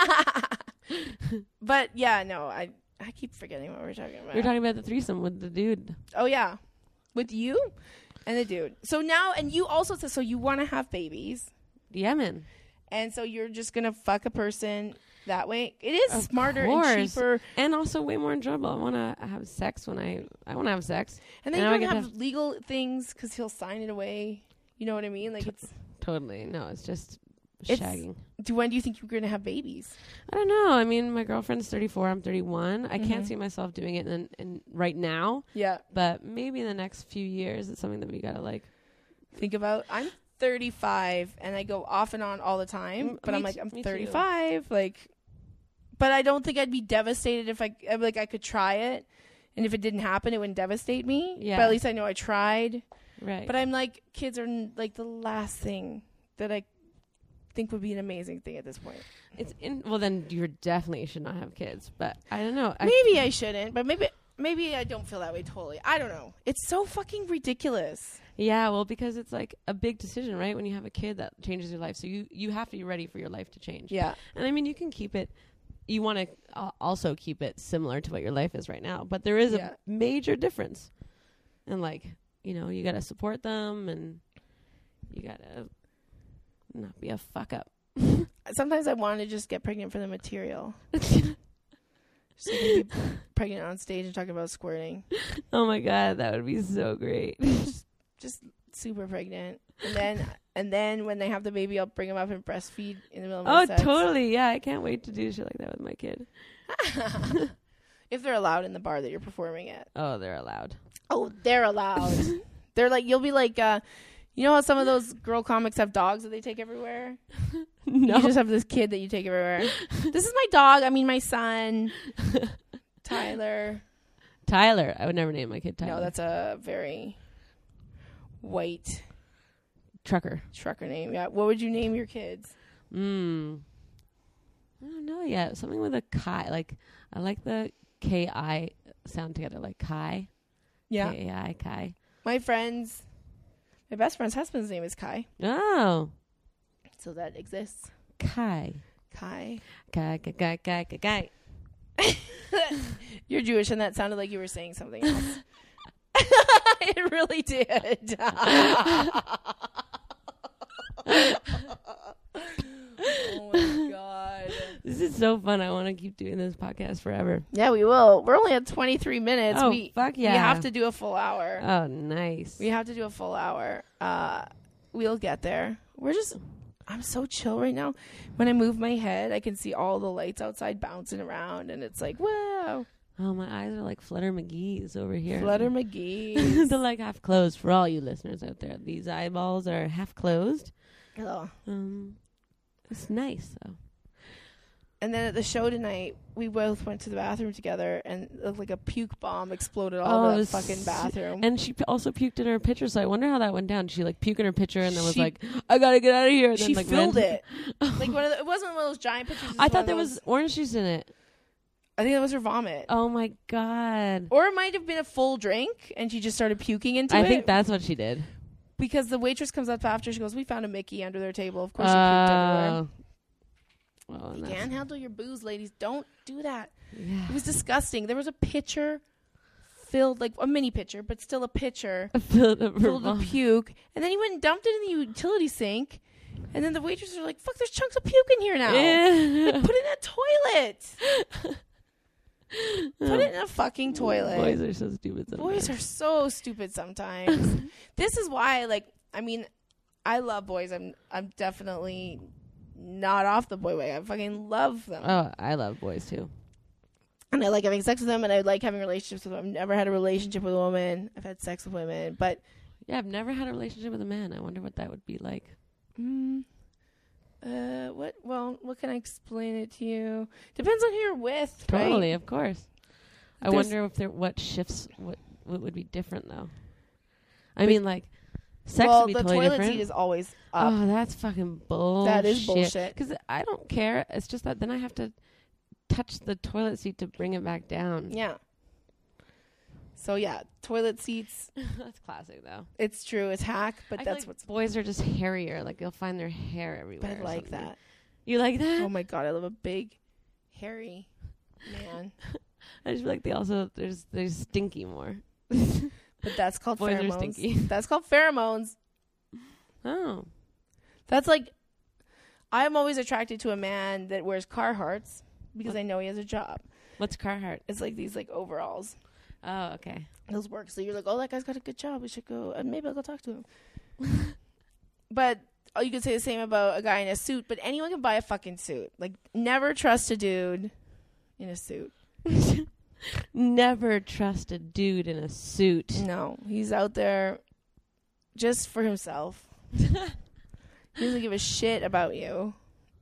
Speaker 3: But yeah, no, I I keep forgetting what we're talking about.
Speaker 2: We were talking about the threesome with the dude.
Speaker 3: Oh yeah, with you and the dude. So now, and you also said so you want to have babies,
Speaker 2: Yeah, man.
Speaker 3: and so you're just gonna fuck a person that way. It is
Speaker 2: Of
Speaker 3: smarter
Speaker 2: course.
Speaker 3: and cheaper,
Speaker 2: And also way more enjoyable. I want to have sex when I I want to have sex.
Speaker 3: and then
Speaker 2: And I
Speaker 3: you
Speaker 2: get
Speaker 3: don't
Speaker 2: to
Speaker 3: have legal things because he'll sign it away. You know what I mean? Like it's.
Speaker 2: Totally. No, it's just
Speaker 3: It's-
Speaker 2: shagging.
Speaker 3: Do when do you think you're gonna have babies?
Speaker 2: I don't know. I mean, my girlfriend's thirty-four. I'm thirty-one. I can't
Speaker 3: Mhm.
Speaker 2: see myself doing it in, in right now,
Speaker 3: Yeah.
Speaker 2: but maybe in the next few years, it's something that we gotta like.
Speaker 3: Think about. I'm thirty-five and I go off and on all the time,
Speaker 2: M-
Speaker 3: but
Speaker 2: me
Speaker 3: I'm like
Speaker 2: t-
Speaker 3: I'm
Speaker 2: me too.
Speaker 3: thirty-five, like. But I don't think I'd be devastated if I I'm like I could try it, and if it didn't happen, it wouldn't devastate me.
Speaker 2: Yeah.
Speaker 3: But at least I know I tried.
Speaker 2: Right.
Speaker 3: But I'm like, kids are n- like the last thing that I think would be an amazing thing at this point.
Speaker 2: it's in. Well, then you definitely should not have kids. But I don't know. I,
Speaker 3: Maybe I shouldn't, but maybe maybe I don't feel that way totally. I don't know. It's so fucking ridiculous.
Speaker 2: Yeah. Well, because it's like a big decision, right? When you have a kid, that changes your life. So you you have to be ready for your life to change.
Speaker 3: Yeah.
Speaker 2: And I mean, you can keep it. You want to uh, also keep it similar to what your life is right now, but there is
Speaker 3: Yeah.
Speaker 2: a major difference. And like, you know, you got to support them, and you got to not be a fuck up.
Speaker 3: Sometimes I want to just get pregnant for the material. Just so I can be pregnant on stage and talk about squirting.
Speaker 2: Oh my god, that would be so great.
Speaker 3: Just super pregnant. And then and then when they have the baby, I'll bring them up and breastfeed in the middle of my
Speaker 2: Oh,
Speaker 3: sets.
Speaker 2: totally. Yeah, I can't wait to do shit like that with my kid.
Speaker 3: If they're allowed in the bar that you're performing at.
Speaker 2: Oh, they're allowed.
Speaker 3: Oh, they're allowed. They're like, you'll be like, uh, you know how some of those girl comics have dogs that they take everywhere?
Speaker 2: No.
Speaker 3: You just have this kid that you take everywhere. This is my dog. I mean, my son, Tyler.
Speaker 2: Tyler. I would never name my kid Tyler.
Speaker 3: No, that's a very white
Speaker 2: Trucker.
Speaker 3: trucker name. Yeah. What would you name your kids?
Speaker 2: Mm. I don't know yet. Something with a Kai. Like, I like the K I sound together, like Kai.
Speaker 3: Yeah.
Speaker 2: K A I, Kai.
Speaker 3: My friend's, my best friend's husband's name is Kai.
Speaker 2: Oh.
Speaker 3: So that exists.
Speaker 2: Kai.
Speaker 3: Kai.
Speaker 2: Kai, Kai, Kai, Kai, Kai, Kai.
Speaker 3: You're Jewish, and that sounded like you were saying something else. It really did. Oh my god.
Speaker 2: This is so fun. I want to keep doing this podcast forever.
Speaker 3: Yeah, we will. We're only at twenty-three minutes.
Speaker 2: Oh,
Speaker 3: we,
Speaker 2: fuck yeah.
Speaker 3: We have to do a full hour.
Speaker 2: Oh, nice.
Speaker 3: We have to do a full hour. Uh, we'll get there. We're just, I'm so chill right now. When I move my head, I can see all the lights outside bouncing around, and it's like, wow.
Speaker 2: Oh, my eyes are like Flutter McGee's over here.
Speaker 3: Flutter McGee.
Speaker 2: They're like half closed for all you listeners out there. These eyeballs are half closed.
Speaker 3: Oh.
Speaker 2: Um, it's nice though.
Speaker 3: And then at the show tonight, we both went to the bathroom together, and uh, like a puke bomb exploded all
Speaker 2: Oh,
Speaker 3: over the
Speaker 2: s-
Speaker 3: fucking bathroom.
Speaker 2: And she p- also puked in her picture, so I wonder how that went down. She like puked in her picture and then was
Speaker 3: She-
Speaker 2: like, "I gotta get out of here." And
Speaker 3: she
Speaker 2: then, like,
Speaker 3: filled
Speaker 2: ran-
Speaker 3: it. Like one of the, it wasn't one of those giant pictures. it was
Speaker 2: I
Speaker 3: one
Speaker 2: thought
Speaker 3: of
Speaker 2: there
Speaker 3: those-
Speaker 2: was orange juice in it.
Speaker 3: I think that was her vomit.
Speaker 2: Oh my god!
Speaker 3: Or it might have been a full drink, and she just started puking into
Speaker 2: I
Speaker 3: it.
Speaker 2: think that's what she did.
Speaker 3: Because the waitress comes up after, she goes, "We found a Mickey under their table. Of course, she puked everywhere."
Speaker 2: Uh, well, and
Speaker 3: You
Speaker 2: that's-
Speaker 3: can't handle your booze, ladies. Don't do that.
Speaker 2: yeah.
Speaker 3: It was disgusting. There was a pitcher filled, like a mini pitcher, but still a pitcher
Speaker 2: filled up her
Speaker 3: filled
Speaker 2: mom.
Speaker 3: with puke. And then he went and dumped it in the utility sink. And then the waitresses are like, fuck, there's chunks of puke in here now.
Speaker 2: Yeah.
Speaker 3: Like, put it in a toilet. Put it in a fucking toilet.
Speaker 2: Boys are so stupid sometimes.
Speaker 3: Boys are so stupid sometimes. This is why, like, I mean, I love boys. I'm I'm definitely not off the boy way. I fucking love them.
Speaker 2: Oh, I love boys too.
Speaker 3: And I like having sex with them, and I like having relationships with them. I've never had a relationship with a woman. I've had sex with women, but
Speaker 2: Yeah, I've never had a relationship with a man. I wonder what that would be like.
Speaker 3: mm, uh, what? Well, what can I explain it to you? Depends on who you're with, right?
Speaker 2: Totally, of course. I
Speaker 3: There's-
Speaker 2: wonder if there what shifts what what would be different though. I mean, like sex
Speaker 3: well,
Speaker 2: would be
Speaker 3: the
Speaker 2: totally
Speaker 3: toilet
Speaker 2: different.
Speaker 3: seat is always up.
Speaker 2: Oh, that's fucking bullshit.
Speaker 3: That is bullshit.
Speaker 2: Because I don't care. It's just that then I have to touch the toilet seat to bring it back down.
Speaker 3: Yeah. So yeah, toilet seats.
Speaker 2: That's classic though.
Speaker 3: It's true. It's hack, but
Speaker 2: I feel
Speaker 3: that's
Speaker 2: like
Speaker 3: what's.
Speaker 2: boys are just hairier. Like you'll find their hair everywhere.
Speaker 3: But I
Speaker 2: or
Speaker 3: like
Speaker 2: something.
Speaker 3: that.
Speaker 2: You like that?
Speaker 3: Oh my god, I love a big, hairy man.
Speaker 2: I just feel like they also there's there's stinky more.
Speaker 3: But that's called
Speaker 2: Boys are
Speaker 3: pheromones.
Speaker 2: stinky.
Speaker 3: That's called pheromones.
Speaker 2: Oh.
Speaker 3: That's like, I'm always attracted to a man that wears Carhartts because I know he has a job.
Speaker 2: What's Carhartt?
Speaker 3: It's like these like overalls.
Speaker 2: Oh, okay.
Speaker 3: Those work. So you're like, oh, that guy's got a good job. We should go. Uh, maybe I'll go talk to him. But oh, you could say the same about a guy in a suit. But anyone can buy a fucking suit. Like, never trust a dude in a suit.
Speaker 2: Never trust a dude in a suit.
Speaker 3: No, he's out there just for himself. He doesn't give a shit about you.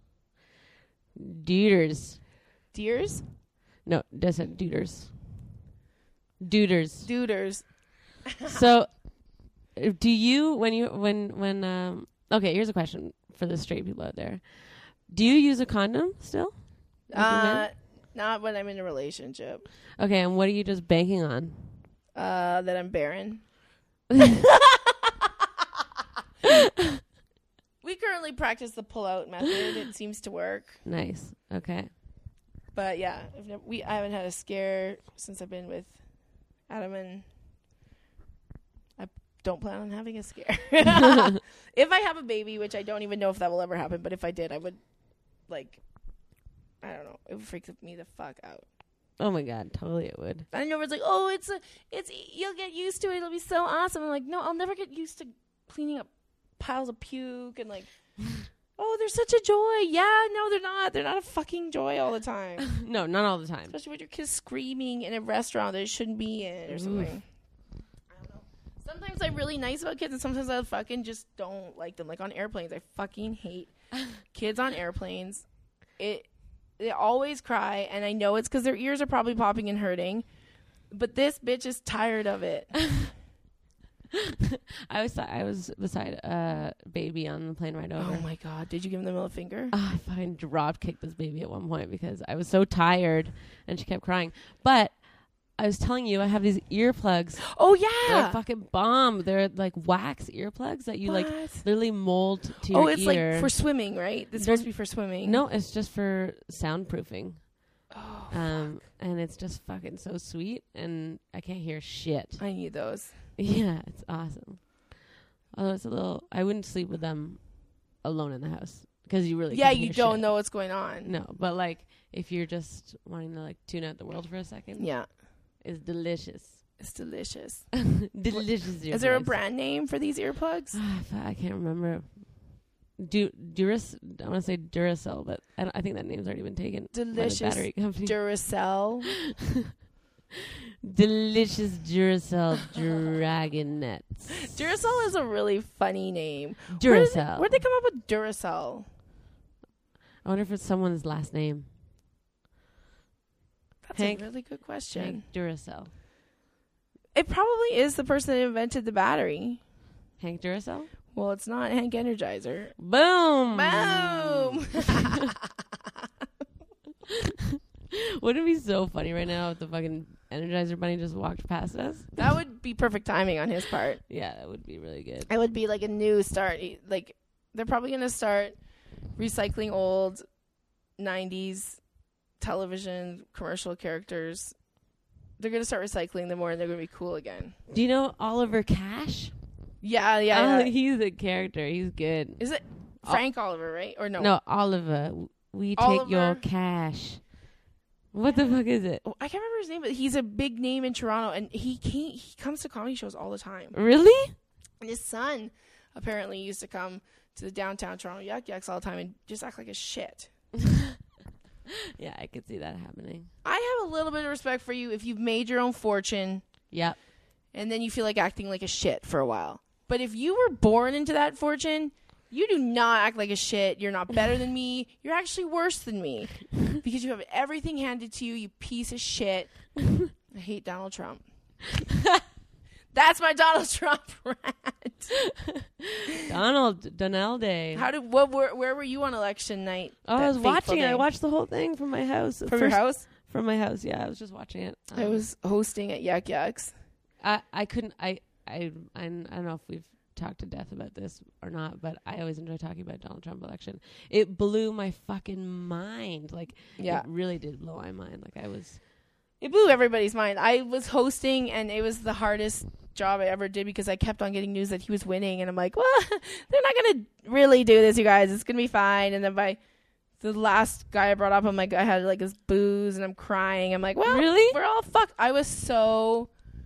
Speaker 2: Duders.
Speaker 3: Deers?
Speaker 2: No, that's it. Duders. Duders.
Speaker 3: Duders.
Speaker 2: So, uh, do you when you when when um? Okay, here's a question for the straight people out there. Do you use a condom still? Like you
Speaker 3: Uh,
Speaker 2: meant?
Speaker 3: not when I'm in a relationship.
Speaker 2: Okay, and what are you just banking on?
Speaker 3: Uh, that I'm barren. We currently practice the pull-out method. It seems to work.
Speaker 2: Nice. Okay.
Speaker 3: But yeah, I've never, we I haven't had a scare since I've been with Adam, and I don't plan on having a scare. If I have a baby, which I don't even know if that will ever happen, but if I did, I would, like, I don't know, it would freak me the fuck out.
Speaker 2: Oh my god, totally it would.
Speaker 3: I know it's like, oh, it's a, it's you'll get used to it. It'll be so awesome. I'm like, no, I'll never get used to cleaning up piles of puke and like, oh, they're such a joy. Yeah, no, they're not. They're not a fucking joy all the time.
Speaker 2: No, not all the time.
Speaker 3: Especially with your kids screaming in a restaurant that it shouldn't be in or
Speaker 2: Oof.
Speaker 3: something. I don't know. Sometimes I'm really nice about kids, and sometimes I fucking just don't like them. Like on airplanes, I fucking hate kids on airplanes. It they always cry, and I know it's because their ears are probably popping and hurting. But this bitch is tired of it.
Speaker 2: I was I was beside a baby on the plane ride over.
Speaker 3: Oh my god! Did you give them the middle finger?
Speaker 2: Oh, I fucking drop kicked this baby at one point because I was so tired and she kept crying. But I was telling you, I have these earplugs.
Speaker 3: Oh
Speaker 2: They're
Speaker 3: yeah.
Speaker 2: fucking bomb. They're like wax earplugs that you like
Speaker 3: What?
Speaker 2: literally mold to
Speaker 3: Oh,
Speaker 2: your
Speaker 3: it's
Speaker 2: ear.
Speaker 3: like for swimming, right? It's
Speaker 2: They're-
Speaker 3: supposed to be for swimming.
Speaker 2: No, it's just for soundproofing.
Speaker 3: Oh,
Speaker 2: Um, and it's just fucking so sweet, and I can't hear shit.
Speaker 3: I need those.
Speaker 2: Yeah, it's awesome. Although it's a little, I wouldn't sleep with them alone in the house because you really
Speaker 3: Yeah,
Speaker 2: can't
Speaker 3: you
Speaker 2: hear
Speaker 3: don't
Speaker 2: shit.
Speaker 3: know what's going on.
Speaker 2: No, but like if you're just wanting to like tune out the world for a second,
Speaker 3: Yeah,
Speaker 2: it's delicious.
Speaker 3: it's delicious.
Speaker 2: Delicious.
Speaker 3: Is there a
Speaker 2: earplugs.
Speaker 3: brand name for these earplugs?
Speaker 2: Ah, fuck, I can't remember. Du- Duras, I want to say Duracell, but I, don't, I think that name's already been taken. by the
Speaker 3: Delicious
Speaker 2: battery company.
Speaker 3: Duracell.
Speaker 2: Delicious Duracell Dragonets.
Speaker 3: Duracell is a really funny name.
Speaker 2: Duracell.
Speaker 3: Where'd they come up with Duracell?
Speaker 2: I wonder if it's someone's last name.
Speaker 3: That's
Speaker 2: Hank-
Speaker 3: a really good question.
Speaker 2: Hank Duracell.
Speaker 3: It probably is the person that invented the battery.
Speaker 2: Hank Duracell?
Speaker 3: Well, it's not Hank Energizer.
Speaker 2: Boom!
Speaker 3: Boom!
Speaker 2: Wouldn't it be so funny right now if the fucking Energizer Bunny just walked past us?
Speaker 3: That would be perfect timing on his part.
Speaker 2: Yeah, that would be really good.
Speaker 3: It would be like a new start. Like, they're probably going to start recycling old nineties television commercial characters they're gonna start recycling them more, and they're gonna be cool again.
Speaker 2: Do you know Oliver Cash?
Speaker 3: Yeah, yeah.
Speaker 2: Oh,
Speaker 3: yeah.
Speaker 2: he's a character. He's good.
Speaker 3: Is it Frank Oliver, right? Or no?
Speaker 2: No, Oliver. We
Speaker 3: Oliver.
Speaker 2: take your cash. What the fuck is it?
Speaker 3: Oh, I can't remember his name, but he's a big name in Toronto, and he came, he comes to comedy shows all the time.
Speaker 2: Really?
Speaker 3: And his son apparently used to come to the downtown Toronto Yuck Yucks all the time and just act like a shit.
Speaker 2: Yeah, I could see that happening.
Speaker 3: I have a little bit of respect for you if you've made your own fortune
Speaker 2: Yep.
Speaker 3: and then you feel like acting like a shit for a while. But if you were born into that fortune, you do not act like a shit. You're not better than me. You're actually worse than me because you have everything handed to you, you piece of shit. I hate Donald Trump. That's my Donald Trump rant.
Speaker 2: Donald, Donald Day.
Speaker 3: How did what? Where, where were you on election night?
Speaker 2: Oh, I
Speaker 3: that
Speaker 2: was
Speaker 3: fateful
Speaker 2: watching it.
Speaker 3: day?
Speaker 2: I watched the whole thing from my house.
Speaker 3: from your house.
Speaker 2: From my house, yeah. I was just watching it.
Speaker 3: I
Speaker 2: Um,
Speaker 3: was hosting at Yuck Yucks.
Speaker 2: I, I couldn't. I, I. I. I don't know if we've talked to death about this or not, but I always enjoy talking about Donald Trump election. It blew my fucking mind. Like,
Speaker 3: Yeah.
Speaker 2: it really did blow my mind. Like, I was.
Speaker 3: It blew everybody's mind. I was hosting, and it was the hardest job I ever did because I kept on getting news that he was winning, and I'm like, well, they're not gonna really do this, you guys. It's gonna be fine. And then by the last guy I brought up, I'm like, I had like this booze, and I'm crying. I'm like, well,
Speaker 2: Really?
Speaker 3: we're all fucked. I was so,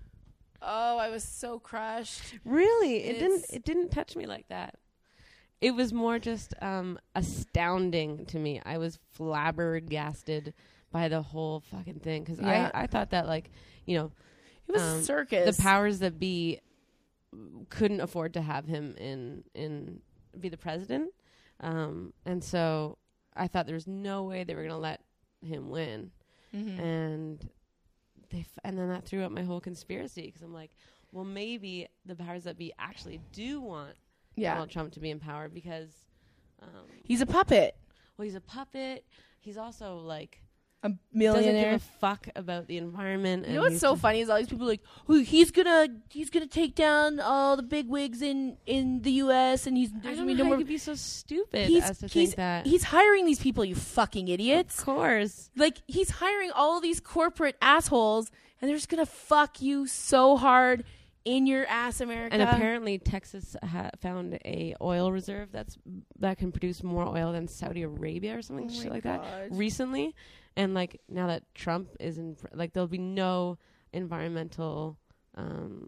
Speaker 3: oh, I was so crushed.
Speaker 2: Really, it didn't.
Speaker 3: It's-
Speaker 2: It didn't touch me like that. It was more just um, astounding to me. I was flabbergasted by the whole fucking thing because
Speaker 3: Yeah.
Speaker 2: I, I thought that, like, you know,
Speaker 3: It was
Speaker 2: Um,
Speaker 3: a circus.
Speaker 2: the powers that be couldn't afford to have him in in be the president, um, and so I thought there was no way they were gonna let him win,
Speaker 3: Mhm.
Speaker 2: and they f- and then that threw up my whole conspiracy because I'm like, well, maybe the powers that be actually do want
Speaker 3: Yeah,
Speaker 2: Donald Trump to be in power because, um,
Speaker 3: he's a puppet,
Speaker 2: well, he's a puppet. He's also like
Speaker 3: a
Speaker 2: doesn't
Speaker 3: millionaire.
Speaker 2: give a fuck about the environment.
Speaker 3: You
Speaker 2: and
Speaker 3: know what's
Speaker 2: he's
Speaker 3: so
Speaker 2: just-
Speaker 3: funny is all these people are like, oh, he's gonna he's gonna take down all the big wigs in, in the U S and he's
Speaker 2: I
Speaker 3: there's
Speaker 2: don't
Speaker 3: gonna be
Speaker 2: know
Speaker 3: no
Speaker 2: how
Speaker 3: more.
Speaker 2: you could be so stupid
Speaker 3: He's
Speaker 2: as to
Speaker 3: he's
Speaker 2: think that.
Speaker 3: he's hiring these people, you fucking idiots.
Speaker 2: Of course.
Speaker 3: Like he's hiring all these corporate assholes, and they're just gonna fuck you so hard in your ass, America.
Speaker 2: And apparently, Texas ha- found a oil reserve that's that can produce more oil than Saudi Arabia or something
Speaker 3: Oh
Speaker 2: shit
Speaker 3: my
Speaker 2: like
Speaker 3: God.
Speaker 2: that recently. And like now that Trump is in, pr- like there'll be no environmental, um,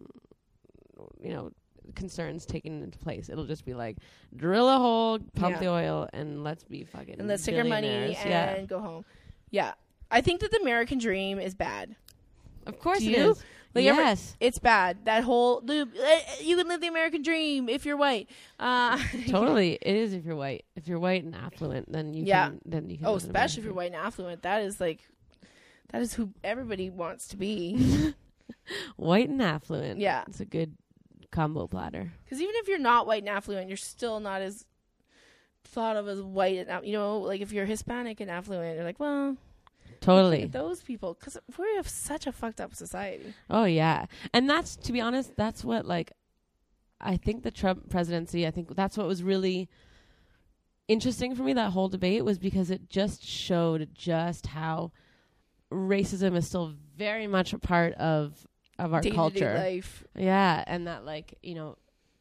Speaker 2: you know, concerns taken into place. It'll just be like drill a hole, pump
Speaker 3: Yeah.
Speaker 2: the oil, and let's be fucking
Speaker 3: and let's take our money
Speaker 2: billionaires.
Speaker 3: and
Speaker 2: yeah,
Speaker 3: go home. Yeah, I think that the American dream is bad.
Speaker 2: of course
Speaker 3: Do
Speaker 2: it
Speaker 3: you?
Speaker 2: is.
Speaker 3: Like, ever-
Speaker 2: yes,
Speaker 3: It's bad. That whole the, uh, you can live the American dream if you're white. Uh,
Speaker 2: totally. It is if you're white. If you're white and affluent, then you
Speaker 3: Yeah.
Speaker 2: can. Then you can.
Speaker 3: Oh,
Speaker 2: live in
Speaker 3: especially if
Speaker 2: America.
Speaker 3: you're white and affluent. That is like, that is who everybody wants to be.
Speaker 2: White and affluent.
Speaker 3: Yeah.
Speaker 2: It's a good combo platter.
Speaker 3: Because even if you're not white and affluent, you're still not as thought of as white and aff- you know, like if you're Hispanic and affluent, you're like, well,
Speaker 2: Totally.
Speaker 3: those people, because we have such a fucked up society.
Speaker 2: Oh yeah. And that's, to be honest, that's what, like, I think the Trump presidency, I think that's what was really interesting for me, that whole debate, was because it just showed just how racism is still very much a part of of our
Speaker 3: Day-to-day
Speaker 2: culture.
Speaker 3: life.
Speaker 2: Yeah, and that, like, you know,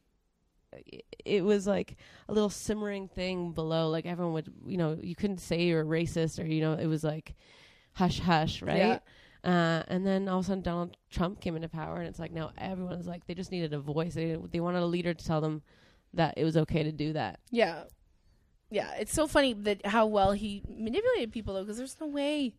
Speaker 2: i- it was like a little simmering thing below. Like, everyone would, you know, you couldn't say you're racist, or, you know, it was like hush hush, right?
Speaker 3: Yeah.
Speaker 2: Uh, and then all of a sudden Donald Trump came into power, and it's like now everyone's like, they just needed a voice. They they wanted a leader to tell them that it was okay to do that.
Speaker 3: Yeah. Yeah. It's so funny that how well he manipulated people, though, because there's no way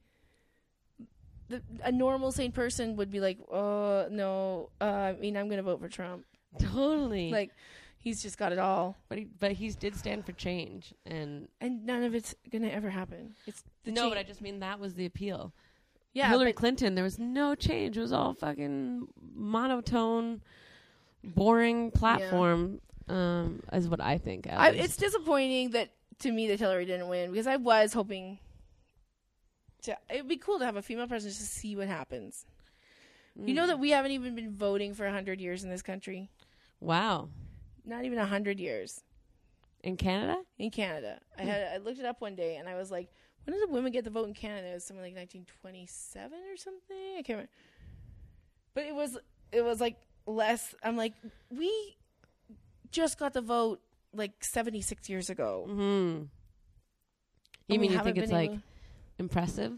Speaker 3: the, a normal, sane person would be like, oh, no, uh, I mean, I'm going to vote for Trump.
Speaker 2: Totally.
Speaker 3: Like, he's just got it all.
Speaker 2: but he but he did stand for change, and
Speaker 3: And none of it's going to ever happen. It's the
Speaker 2: no,
Speaker 3: change.
Speaker 2: but I just mean that was the appeal.
Speaker 3: yeah,
Speaker 2: Hillary
Speaker 3: but-
Speaker 2: Clinton, there was no change. It was all fucking monotone, boring platform. Um, is what I think. at
Speaker 3: I,
Speaker 2: least.
Speaker 3: it's disappointing that to me that Hillary didn't win, because I was hoping to. It'd be cool to have a female president to see what happens. You know
Speaker 2: Mm.
Speaker 3: that we haven't even been voting for a hundred years in this country.
Speaker 2: Wow.
Speaker 3: Not even a hundred years
Speaker 2: In Canada?
Speaker 3: in Canada. I had I looked it up one day and I was like, when did the women get the vote in Canada? It was something like nineteen twenty-seven or something. I can't remember. But it was it was like less. I'm like, we just got the vote like seventy-six years ago.
Speaker 2: Mm-hmm.
Speaker 3: And
Speaker 2: You
Speaker 3: we
Speaker 2: mean you
Speaker 3: haven't
Speaker 2: think it's
Speaker 3: been
Speaker 2: like
Speaker 3: able-
Speaker 2: impressive?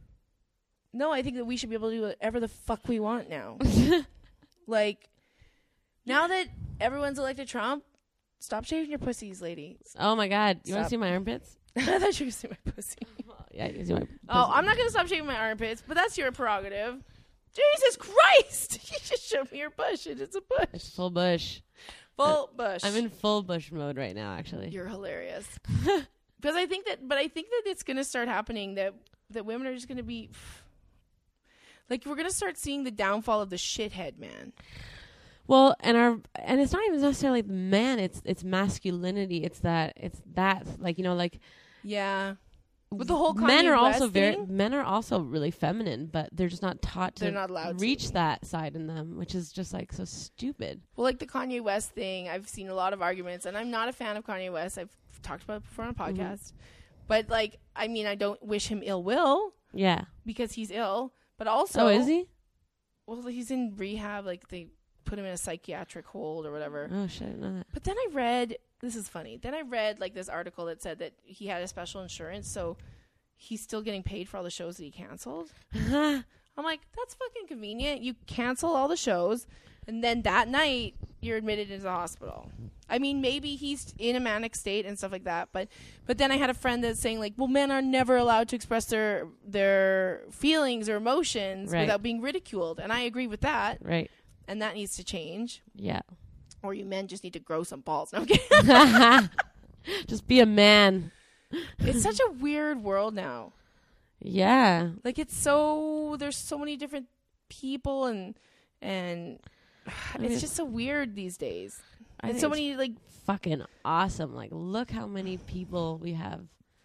Speaker 3: No, I think that we should be able to do whatever the fuck we want now. Like, now that everyone's elected Trump, stop shaving your pussies, ladies.
Speaker 2: Oh my God! You want to
Speaker 3: Stop.
Speaker 2: see my armpits?
Speaker 3: I thought you were going to see my pussy.
Speaker 2: Yeah, you can see my.
Speaker 3: Oh,
Speaker 2: pussy.
Speaker 3: I'm not going to stop shaving my armpits, but that's your prerogative. Jesus Christ! You just showed me your bush, and it's a bush.
Speaker 2: It's full bush.
Speaker 3: Full bush.
Speaker 2: I'm in full bush mode right now. Actually,
Speaker 3: You're hilarious. Because I think that, but I think that it's going to start happening that that women are just going to be, like, we're going to start seeing the downfall of the shithead man.
Speaker 2: well, and our and it's not even necessarily the man. It's it's masculinity. It's that it's that like you know like
Speaker 3: Yeah. With the whole
Speaker 2: men
Speaker 3: Kanye
Speaker 2: are also
Speaker 3: West
Speaker 2: very
Speaker 3: thing?
Speaker 2: men are also really feminine, but they're just not taught to
Speaker 3: They're not allowed to.
Speaker 2: reach that side in them, which is just like so stupid.
Speaker 3: Well, like the Kanye West thing, I've seen a lot of arguments, and I'm not a fan of Kanye West. I've talked about it before on a podcast.
Speaker 2: Mm-hmm.
Speaker 3: But, like, I mean, I don't wish him ill will
Speaker 2: Yeah.
Speaker 3: because he's ill. But also...
Speaker 2: Oh, is he?
Speaker 3: Well, he's in rehab. Like, they put him in a psychiatric hold or whatever.
Speaker 2: Oh shit, I didn't know that.
Speaker 3: But then I read... This is funny. Then I read, like, this article that said that he had a special insurance, so he's still getting paid for all the shows that he canceled. I'm like, that's fucking convenient. You cancel all the shows, and then that night you're admitted into the hospital. I mean, maybe he's in a manic state and stuff like that, but but then I had a friend that's saying, like, well, men are never allowed to express their their feelings or emotions
Speaker 2: Right.
Speaker 3: without being ridiculed, and I agree with that,
Speaker 2: Right.
Speaker 3: and that needs to change.
Speaker 2: Yeah.
Speaker 3: Or you men just need to grow some balls. No, I'm kidding.
Speaker 2: Just be a man.
Speaker 3: It's such a weird world now.
Speaker 2: Yeah.
Speaker 3: Like, it's so, there's so many different people, and and
Speaker 2: mean,
Speaker 3: it's just so weird these days.
Speaker 2: I
Speaker 3: And
Speaker 2: think
Speaker 3: so
Speaker 2: it's
Speaker 3: many, like,
Speaker 2: fucking awesome. Like, look how many people we have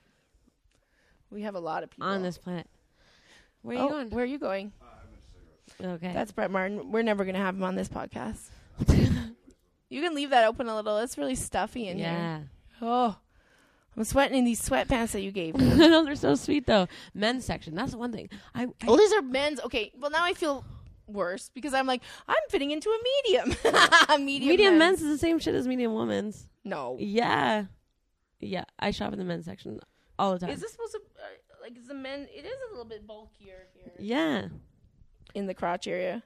Speaker 3: we have a lot of people
Speaker 2: on this planet. Where are
Speaker 3: Oh,
Speaker 2: you going?
Speaker 3: Where are you going?
Speaker 2: Okay.
Speaker 3: That's Brett Martin. We're never going to have him on this podcast. You can leave that open a little. It's really stuffy in here.
Speaker 2: yeah.
Speaker 3: Oh, I'm sweating in these sweatpants that you gave me.
Speaker 2: I know they're so sweet though. Men's section. That's the one thing. I, I
Speaker 3: Oh, these are men's. Okay, well, now I feel worse because I'm like, I'm fitting into a medium. medium
Speaker 2: medium
Speaker 3: men's.
Speaker 2: men's is the same shit as medium women's.
Speaker 3: No.
Speaker 2: Yeah. Yeah. I shop in the men's section all the time.
Speaker 3: Is this supposed to, uh, like, is the men, it is a little bit bulkier here.
Speaker 2: Yeah.
Speaker 3: In the crotch area.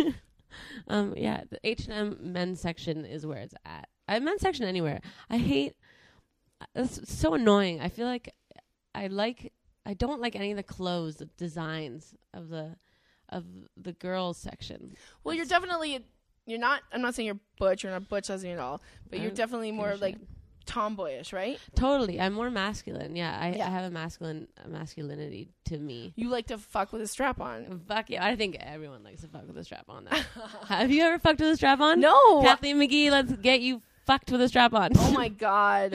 Speaker 2: um. Yeah. The H and M men's section is where it's at. I men's section anywhere. I hate. It's so annoying. I feel like I like. I don't like any of the clothes, the designs of the of the girls section.
Speaker 3: Well, you're definitely, you're not, I'm not saying you're butch, you're not butch as you all, but
Speaker 2: I
Speaker 3: you're
Speaker 2: don't
Speaker 3: definitely
Speaker 2: give a
Speaker 3: more
Speaker 2: shit.
Speaker 3: like tomboyish, right?
Speaker 2: Totally. I'm more masculine. Yeah. I,
Speaker 3: Yeah.
Speaker 2: I have a masculine a masculinity to me.
Speaker 3: You like to fuck with a strap on.
Speaker 2: Fuck yeah. I think everyone likes to fuck with a strap on. Now. Have you ever fucked with a strap on?
Speaker 3: No.
Speaker 2: Kathleen McGee, let's get you fucked with a strap on.
Speaker 3: Oh my God.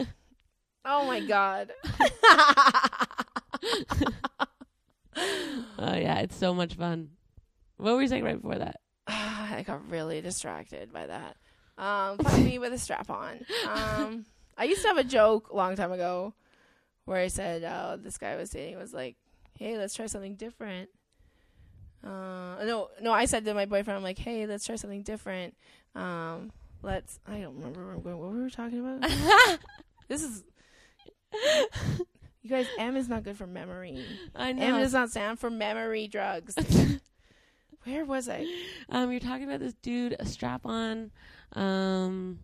Speaker 3: Oh my God.
Speaker 2: Oh yeah, it's so much fun. What were you saying right before that?
Speaker 3: I got really distracted by that. Um, fuck me with a strap on. Um, I used to have a joke a long time ago where I said, uh, this guy I was dating was like, hey, let's try something different. Uh, no, no, I said to my boyfriend, I'm like, hey, let's try something different. Um, let's, I don't remember where I'm going. What were we talking about? This is, you guys, M is not good for memory.
Speaker 2: I know.
Speaker 3: M does not stand for memory drugs. Where was I?
Speaker 2: Um, you're talking about this dude, a strap on. Um,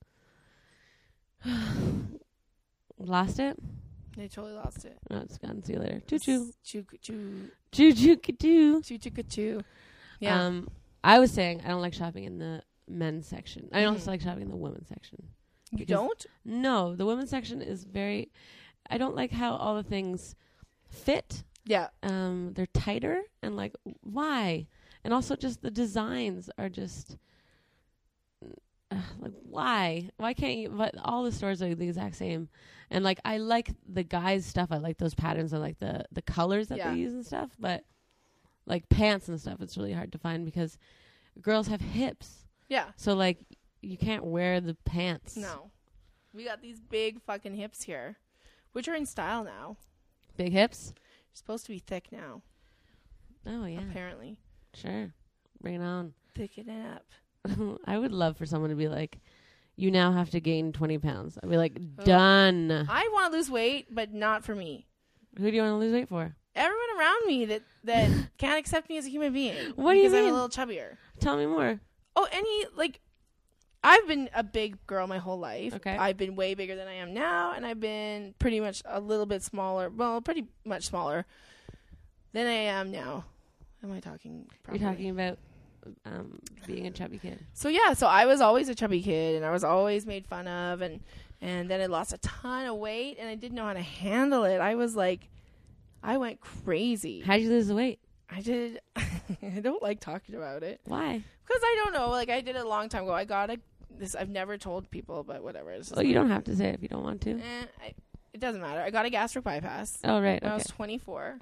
Speaker 2: lost it?
Speaker 3: I totally lost it.
Speaker 2: No, it's gone. See you later. Choo choo.
Speaker 3: Choo choo.
Speaker 2: Choo choo choo.
Speaker 3: Choo choo choo. Yeah.
Speaker 2: Um, I was saying I don't like shopping in the men's section. I don't
Speaker 3: Mhm.
Speaker 2: like shopping in the women's section.
Speaker 3: You
Speaker 2: because-
Speaker 3: don't?
Speaker 2: No, the women's section is very. I don't like how all the things fit.
Speaker 3: Yeah.
Speaker 2: Um, they're tighter and like why? And also just the designs are just uh, like why? Why can't you? But all the stores are the exact same. And like I like the guys' stuff. I like those patterns. I like the the colors that
Speaker 3: Yeah.
Speaker 2: they use and stuff. But like pants and stuff, it's really hard to find because girls have hips.
Speaker 3: Yeah.
Speaker 2: So like you can't wear the pants.
Speaker 3: No. We got these big fucking hips here, which are in style now.
Speaker 2: Big hips.
Speaker 3: You're supposed to be thick now,
Speaker 2: Oh yeah.
Speaker 3: apparently.
Speaker 2: Sure. Bring it on.
Speaker 3: Thicken it up.
Speaker 2: I would love for someone to be like, you now have to gain twenty pounds. I'd be like,
Speaker 3: Oh.
Speaker 2: done.
Speaker 3: I want to lose weight, but not for me.
Speaker 2: Who do you want to lose weight for?
Speaker 3: Everyone around me that, that can't accept me as a human being.
Speaker 2: What do you
Speaker 3: because I'm
Speaker 2: mean?
Speaker 3: a little chubbier.
Speaker 2: Tell me more.
Speaker 3: Oh, any, like, I've been a big girl my whole life.
Speaker 2: Okay.
Speaker 3: I've been way bigger than I am now, and I've been pretty much a little bit smaller. Well, pretty much smaller than I am now. Am I talking properly?
Speaker 2: You're talking about um, being a chubby kid.
Speaker 3: So yeah, so I was always a chubby kid, and I was always made fun of, and and then I lost a ton of weight, and I didn't know how to handle it. I was like, I went crazy.
Speaker 2: How'd you lose the weight?
Speaker 3: I did. I don't like talking about it
Speaker 2: Why?
Speaker 3: because I don't know. Like I did it a long time ago. I got a this. I've never told people, but whatever. It's just
Speaker 2: Well, you don't have to say it if you don't want to.
Speaker 3: Eh, I, it doesn't matter. I got a gastric bypass
Speaker 2: Oh, right.
Speaker 3: when I
Speaker 2: Okay.
Speaker 3: was twenty-four,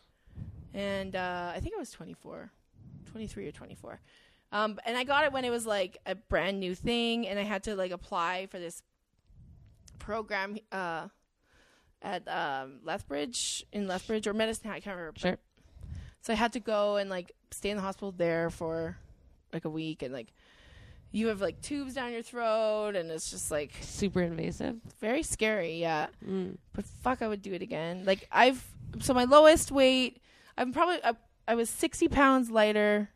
Speaker 3: and uh, I think I was twenty-four, twenty-three or tethirty-four. Um, and I got it when it was like a brand new thing, and I had to like apply for this program uh, at um, Lethbridge in Lethbridge or Medicine Hat. I can't remember.
Speaker 2: Sure.
Speaker 3: So I had to go and like stay in the hospital there for like a week, and like you have like tubes down your throat, and it's just like
Speaker 2: Super invasive.
Speaker 3: very scary. Yeah.
Speaker 2: Mm.
Speaker 3: But fuck, I would do it again. Like I've so my lowest weight, I'm probably I, I was sixty pounds lighter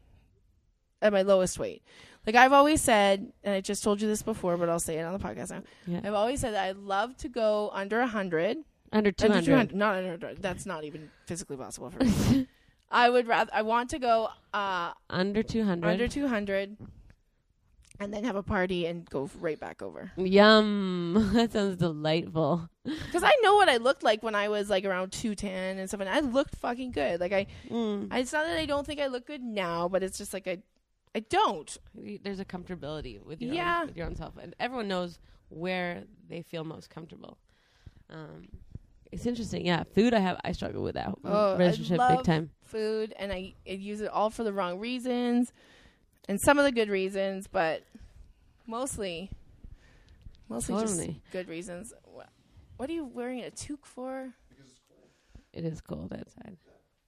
Speaker 3: at my lowest weight. Like I've always said, and I just told you this before, but I'll say it on the podcast now.
Speaker 2: Yeah.
Speaker 3: I've always said that I love to go under a hundred.
Speaker 2: Under two
Speaker 3: Under two
Speaker 2: hundred.
Speaker 3: hundred, not under. That's not even physically possible for me. I would rather. I want to go uh,
Speaker 2: Under two hundred.
Speaker 3: under two hundred, and then have a party and go right back over.
Speaker 2: Yum. That sounds delightful.
Speaker 3: Because I know what I looked like when I was like around two ten and stuff, and I looked fucking good. Like I,
Speaker 2: Mm.
Speaker 3: I, it's not that I don't think I look good now, but it's just like I, I don't.
Speaker 2: There's a comfortability with your,
Speaker 3: Yeah.
Speaker 2: own, with your own self. And everyone knows where they feel most comfortable. Um, it's interesting. Yeah. Food, I have, I struggle with that
Speaker 3: Oh, I
Speaker 2: relationship
Speaker 3: love
Speaker 2: big time.
Speaker 3: Food, and I, I use it all for the wrong reasons, and some of the good reasons, but mostly, mostly
Speaker 2: Totally.
Speaker 3: just good reasons. What, what are you wearing a toque for?
Speaker 2: It is cold outside.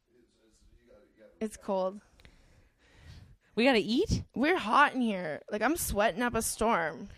Speaker 3: It's cold.
Speaker 2: We got to eat?
Speaker 3: We're hot in here. Like I'm sweating up a storm.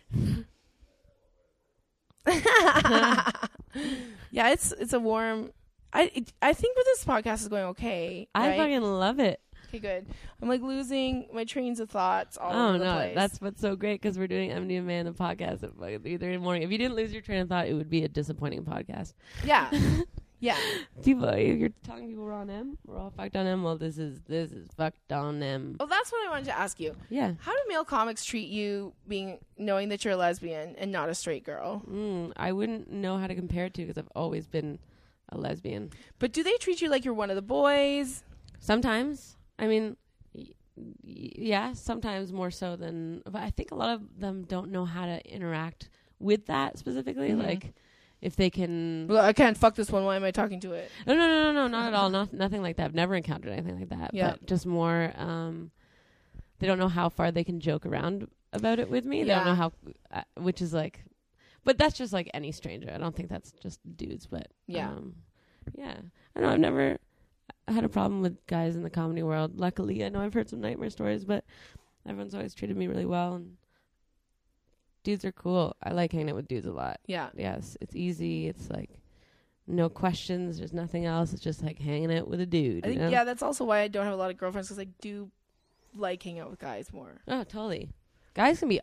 Speaker 3: Yeah, it's it's a warm. I it, I think with this podcast is going okay.
Speaker 2: I
Speaker 3: right?
Speaker 2: fucking love it.
Speaker 3: Okay, good. I'm like losing my trains of thoughts all
Speaker 2: Oh
Speaker 3: over the
Speaker 2: no,
Speaker 3: place.
Speaker 2: that's what's so great because we're doing M D and Man the podcast at fucking three thirty in the morning. If you didn't lose your train of thought, it would be a disappointing podcast.
Speaker 3: yeah, yeah.
Speaker 2: People, you're telling people we're on M. We're all fucked on M. Well, this is this is fucked on M.
Speaker 3: Well, that's what I wanted to ask you.
Speaker 2: Yeah.
Speaker 3: How do male comics treat you, being knowing that you're a lesbian and not a straight girl?
Speaker 2: Mm, I wouldn't know how to compare it to because I've always been a lesbian.
Speaker 3: But do they treat you like you're one of the boys?
Speaker 2: Sometimes, I mean, y- y- yeah, sometimes more so than. But I think a lot of them don't know how to interact with that specifically.
Speaker 3: Mhm.
Speaker 2: Like, if they can.
Speaker 3: Well, I can't fuck this one. Why am I talking to it?
Speaker 2: No, no, no, no, no, not at all. Not nothing like that. I've never encountered anything like that.
Speaker 3: Yeah.
Speaker 2: But just more. Um, they don't know how far they can joke around about it with me. They don't know
Speaker 3: Yeah.
Speaker 2: how, uh, which is like, but that's just like any stranger. I don't think that's just dudes. But
Speaker 3: Yeah.
Speaker 2: um, yeah. I know I've never had a problem with guys in the comedy world. Luckily, I know I've heard some nightmare stories, but everyone's always treated me really well. And dudes are cool. I like hanging out with dudes a lot.
Speaker 3: Yeah.
Speaker 2: Yes, it's easy. It's like no questions. There's nothing else. It's just like hanging out with a dude.
Speaker 3: I
Speaker 2: you
Speaker 3: think
Speaker 2: know?
Speaker 3: yeah, that's also why I don't have a lot of girlfriends, because I do like hanging out with guys more.
Speaker 2: Oh, totally. Guys can be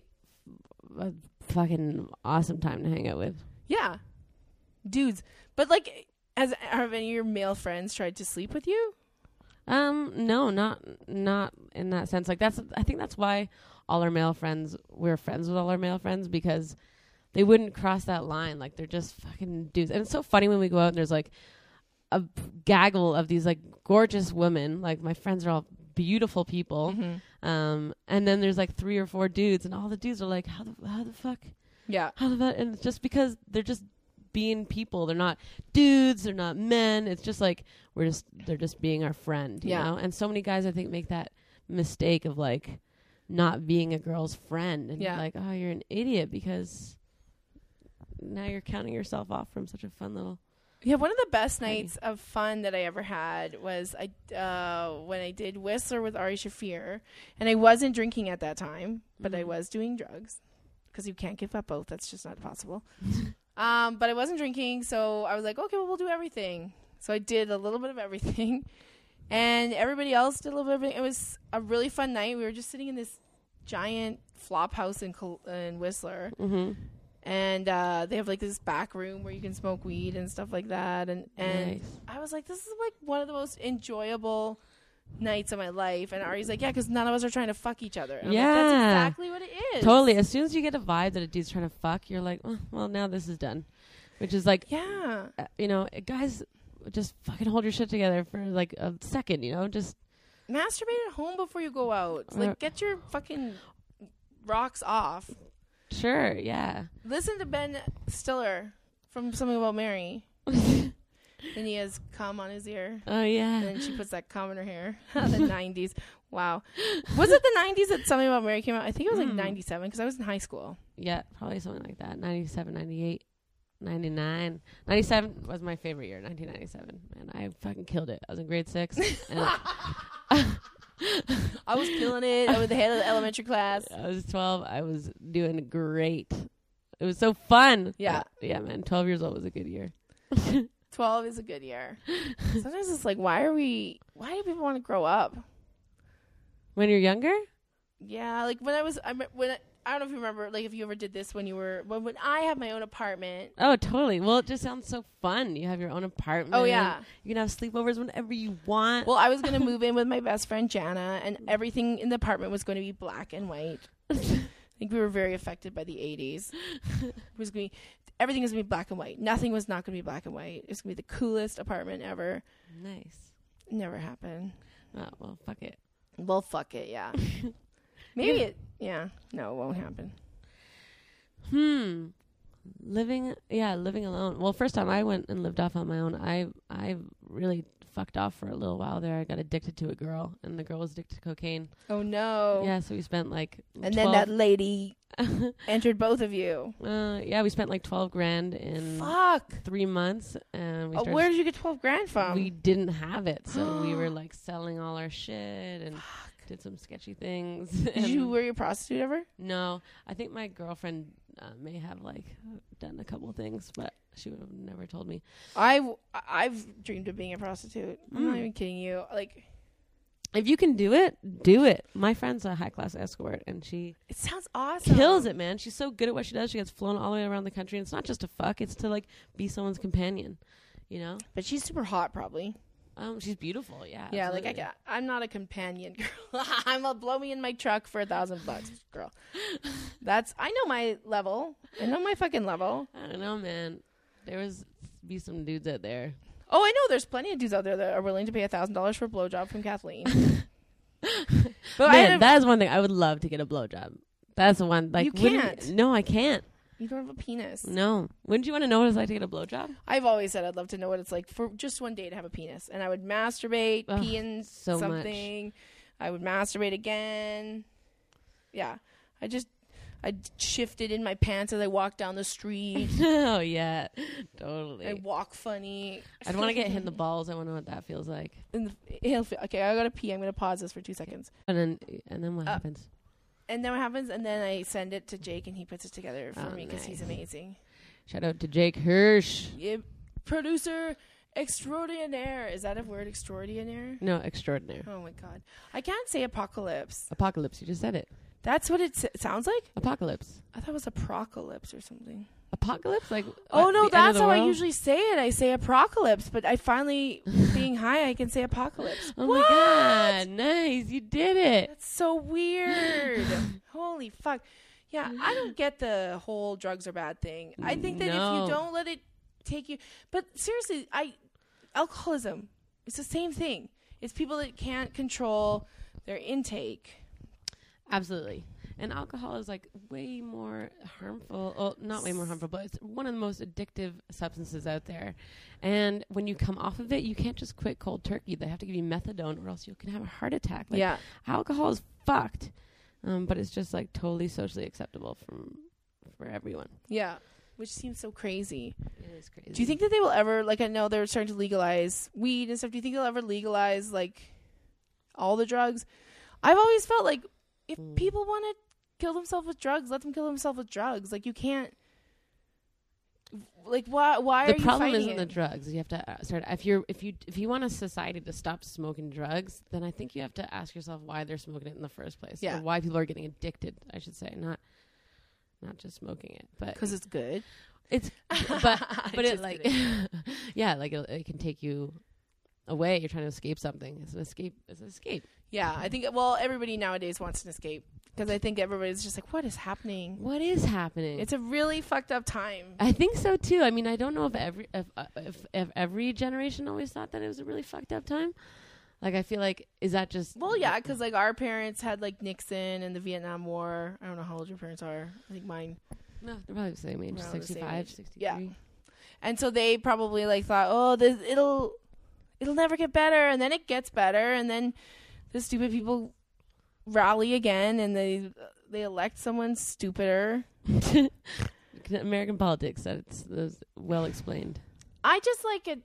Speaker 2: a fucking awesome time to hang out with.
Speaker 3: Yeah, dudes. But like, has have any of your male friends tried to sleep with you?
Speaker 2: Um, no, not not in that sense. Like that's I think that's why all our male friends we're friends with all our male friends, because they wouldn't cross that line. Like they're just fucking dudes. And it's so funny when we go out and there's like a gaggle of these like gorgeous women. Like my friends are all beautiful people.
Speaker 3: Mm-hmm.
Speaker 2: Um, and then there's like three or four dudes, and all the dudes are like, how the how the fuck,
Speaker 3: Yeah.
Speaker 2: how the fuck? And it's just because they're just being people. They're not dudes. They're not men. It's just like we're just they're just being our friend. You
Speaker 3: Yeah.
Speaker 2: know. And so many guys I think make that mistake of like not being a girl's friend, and
Speaker 3: Yeah.
Speaker 2: like, oh, you're an idiot because now you're counting yourself off from such a fun little
Speaker 3: Yeah, one of the best
Speaker 2: Party.
Speaker 3: nights of fun that I ever had was I uh, when I did Whistler with Ari Shafir, and I wasn't drinking at that time, but I
Speaker 2: Mhm.
Speaker 3: was doing drugs because you can't give up both. That's just not possible. um, but I wasn't drinking, so I was like, okay, well, we'll do everything. So I did a little bit of everything, and everybody else did a little bit of everything. It was a really fun night. We were just sitting in this giant flop house in Col- in Whistler.
Speaker 2: Mm-hmm.
Speaker 3: And uh, they have like this back room where you can smoke weed and stuff like that. And and
Speaker 2: Nice.
Speaker 3: I was like, this is like one of the most enjoyable nights of my life. And Ari's like, yeah, because none of us are trying to fuck each other. And I'm like, that's
Speaker 2: Yeah.
Speaker 3: exactly what it is.
Speaker 2: Totally. As soon as you get a vibe that a dude's trying to fuck, you're like, oh, well, now this is done. Which is like,
Speaker 3: Yeah.
Speaker 2: uh, you know, uh, guys, just fucking hold your shit together for like a second, you know? Just,
Speaker 3: Masturbate at home before you go out.
Speaker 2: Or-
Speaker 3: Like, get your fucking rocks off.
Speaker 2: sure, yeah.
Speaker 3: Listen to Ben Stiller from Something About Mary. And he has cum on his ear.
Speaker 2: Oh, yeah.
Speaker 3: And then she puts that cum in her hair. The nineties. Wow. Was it the nineties that Something About Mary came out? I think it was like
Speaker 2: Mm.
Speaker 3: ninety-seven because I was in high school.
Speaker 2: Yeah, probably something like that. ninety-seven, ninety-eight, ninety-nine. ninety-seven was my favorite year, nineteen ninety-seven. Man, I fucking killed it. I was in grade six. And
Speaker 3: I was killing it. I was the head of the elementary class.
Speaker 2: I was twelve. I was doing great. It was so fun.
Speaker 3: Yeah.
Speaker 2: Yeah, man. twelve years old was a good year.
Speaker 3: twelve is a good year. Sometimes it's like, why are we, why do people want to grow up?
Speaker 2: When you're younger?
Speaker 3: Yeah, like when I was, I, me- when I, I don't know if you remember, like if you ever did this when you were, when, when I had my own apartment.
Speaker 2: Oh, totally. Well, it just sounds so fun. You have your own apartment.
Speaker 3: Oh, yeah.
Speaker 2: You can have sleepovers whenever you want.
Speaker 3: Well, I was going to move in with my best friend Jana, and everything in the apartment was going to be black and white. I think we were very affected by the eighties. It was going to be, everything was going to be black and white. Nothing was not going to be black and white. It was going to be the coolest apartment ever.
Speaker 2: Nice.
Speaker 3: Never happened.
Speaker 2: Oh, well, fuck it.
Speaker 3: Well, fuck it, yeah. Maybe it, yeah. No, it won't happen.
Speaker 2: Hmm. Living, yeah, living alone. Well, first time I went and lived off on my own, I I really fucked off for a little while there. I got addicted to a girl, and the girl was addicted to cocaine.
Speaker 3: Oh, no.
Speaker 2: Yeah, so we spent like
Speaker 3: And then that lady entered both of you.
Speaker 2: uh, yeah, we spent like twelve grand in
Speaker 3: Fuck.
Speaker 2: three months, and we
Speaker 3: Oh,
Speaker 2: started
Speaker 3: where did you get twelve grand from?
Speaker 2: we didn't have it, so we were like selling all our shit and did some sketchy things.
Speaker 3: Did you, were you a prostitute ever?
Speaker 2: No, I think my girlfriend uh, may have like done a couple things, but she would have never told me.
Speaker 3: I, I've dreamed of being a prostitute. I'm not
Speaker 2: Mm.
Speaker 3: even kidding you. Like,
Speaker 2: If you can do it, do it. My friend's a high class escort, and she
Speaker 3: it sounds awesome.
Speaker 2: kills it, man. She's so good at what she does. She gets flown all the way around the country, and it's not just to fuck; it's to like be someone's companion. You know,
Speaker 3: But she's super hot, probably.
Speaker 2: um, she's beautiful. Yeah,
Speaker 3: Yeah, like I
Speaker 2: absolutely.
Speaker 3: got, I'm not a companion girl. I'm a blow me in my truck for a thousand bucks, girl. That's I know my level. I know my fucking level.
Speaker 2: I don't know, man. There was be some dudes out there.
Speaker 3: Oh, I know. There's plenty of dudes out there that are willing to pay a thousand dollars for a blowjob from Kathleen. But I
Speaker 2: Man,
Speaker 3: had a-
Speaker 2: that is one thing I would love to get a blowjob. That's the one. Like,
Speaker 3: You
Speaker 2: wouldn't-
Speaker 3: can't.
Speaker 2: No, I can't.
Speaker 3: you don't have a penis.
Speaker 2: No. Wouldn't you want to know what it's like to get a blowjob?
Speaker 3: I've always said I'd love to know what it's like for just one day to have a penis, and I would masturbate,
Speaker 2: Ugh,
Speaker 3: pee in
Speaker 2: so much.
Speaker 3: something. I would masturbate again. Yeah, I just I shifted in my pants as I walked down the street.
Speaker 2: Oh yeah, totally.
Speaker 3: I walk funny.
Speaker 2: I'd want to get hit in the balls. I wonder what that feels like.
Speaker 3: In the, he'll feel, okay, I gotta pee. I'm gonna pause this for two seconds.
Speaker 2: And then, and then what
Speaker 3: Uh,
Speaker 2: happens?
Speaker 3: And then what happens? And then I send it to Jake, and he puts it together for
Speaker 2: Oh,
Speaker 3: me because he's
Speaker 2: nice.
Speaker 3: amazing.
Speaker 2: Shout out to Jake Hirsch.
Speaker 3: Yeah, producer extraordinaire. Is that a word, extraordinaire?
Speaker 2: No, extraordinary.
Speaker 3: Oh my god, I can't say apocalypse.
Speaker 2: Apocalypse. You just said it.
Speaker 3: That's what it s- sounds like.
Speaker 2: Apocalypse.
Speaker 3: I thought it was apocalypse or something.
Speaker 2: Apocalypse? Like
Speaker 3: Oh
Speaker 2: what,
Speaker 3: no,
Speaker 2: the end of
Speaker 3: that's
Speaker 2: the
Speaker 3: how I
Speaker 2: world?
Speaker 3: usually say it. I say apocalypse, but I finally, being high, I can say apocalypse.
Speaker 2: Oh
Speaker 3: What?
Speaker 2: my god! Nice, you did it.
Speaker 3: That's so weird. Holy fuck. Yeah, I don't get the whole drugs are bad thing. I think that if
Speaker 2: No.
Speaker 3: you don't let it take you, but seriously, I alcoholism. It's the same thing. It's people that can't control their intake.
Speaker 2: Absolutely. And alcohol is like way more harmful. Well, not way more harmful, but it's one of the most addictive substances out there. And when you come off of it, you can't just quit cold turkey. They have to give you methadone, or else you can have a heart attack. Like,
Speaker 3: Yeah.
Speaker 2: alcohol is fucked, um, but it's just like totally socially acceptable from for everyone.
Speaker 3: Yeah. which seems so crazy.
Speaker 2: It is crazy.
Speaker 3: Do you think that they will ever, like, I know they're starting to legalize weed and stuff. Do you think they'll ever legalize, like, all the drugs? I've always felt like if
Speaker 2: Mm.
Speaker 3: people want to kill themselves with drugs, let them kill themselves with drugs. Like, you can't, like, why, why
Speaker 2: the
Speaker 3: are you
Speaker 2: problem
Speaker 3: fighting
Speaker 2: isn't
Speaker 3: it?
Speaker 2: the drugs. You have to uh, start if you're if you if you want a society to stop smoking drugs, then I think you have to ask yourself why they're smoking it in the first place.
Speaker 3: Yeah.
Speaker 2: Or why people are getting addicted, I should say, not not just smoking it, but
Speaker 3: Because it's good.
Speaker 2: it's but but it
Speaker 3: Just
Speaker 2: like
Speaker 3: kidding.
Speaker 2: yeah, like it, it can take you away. You're trying to escape something. It's an escape. It's an escape.
Speaker 3: Yeah, I think, well, everybody nowadays wants an escape. Because I think everybody's just like, what is happening?
Speaker 2: What is happening?
Speaker 3: It's a really fucked up time.
Speaker 2: I think so too. I mean, I don't know if every if, uh, if if every generation always thought that it was a really fucked up time. Like, I feel like, is that just
Speaker 3: Well, yeah, because, like, our parents had, like, Nixon and the Vietnam War. I don't know how old your parents are. I think mine.
Speaker 2: no? They're probably the same age,
Speaker 3: Around the same
Speaker 2: sixty-five,
Speaker 3: age.
Speaker 2: sixty-three.
Speaker 3: Yeah. And so they probably, like, thought, oh, this, it'll it'll never get better. And then it gets better. And then the stupid people rally again, and they they elect someone stupider.
Speaker 2: American politics. That's, that's well explained.
Speaker 3: I just like it.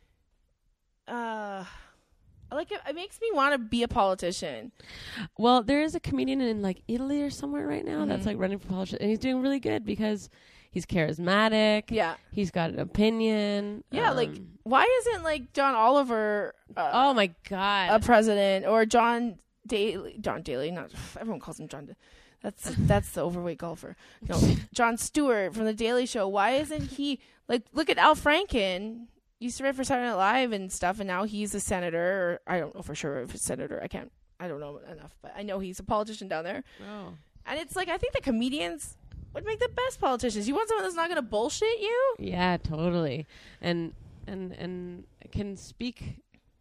Speaker 3: Uh, I like it. It makes me want to be a politician.
Speaker 2: Well, there is a comedian in like Italy or somewhere right now that's
Speaker 3: Mhm.
Speaker 2: like running for politician, and he's doing really good because he's charismatic.
Speaker 3: Yeah.
Speaker 2: He's got an opinion.
Speaker 3: Yeah, like,
Speaker 2: um,
Speaker 3: Why isn't, like, John Oliver uh,
Speaker 2: oh my god,
Speaker 3: a president, or John Daly? John Daly, not everyone calls him John. Da- that's that's the overweight golfer. No, John Stewart from the Daily Show. Why isn't he, like? Look at Al Franken. Used to write for Saturday Night Live and stuff, and now he's a senator. Or I don't know for sure if it's senator. I can't. I don't know enough, but I know he's a politician down there.
Speaker 2: oh.
Speaker 3: And it's like, I think the comedians would make the best politicians. You want someone that's not going to bullshit you?
Speaker 2: Yeah, totally, and and and can speak,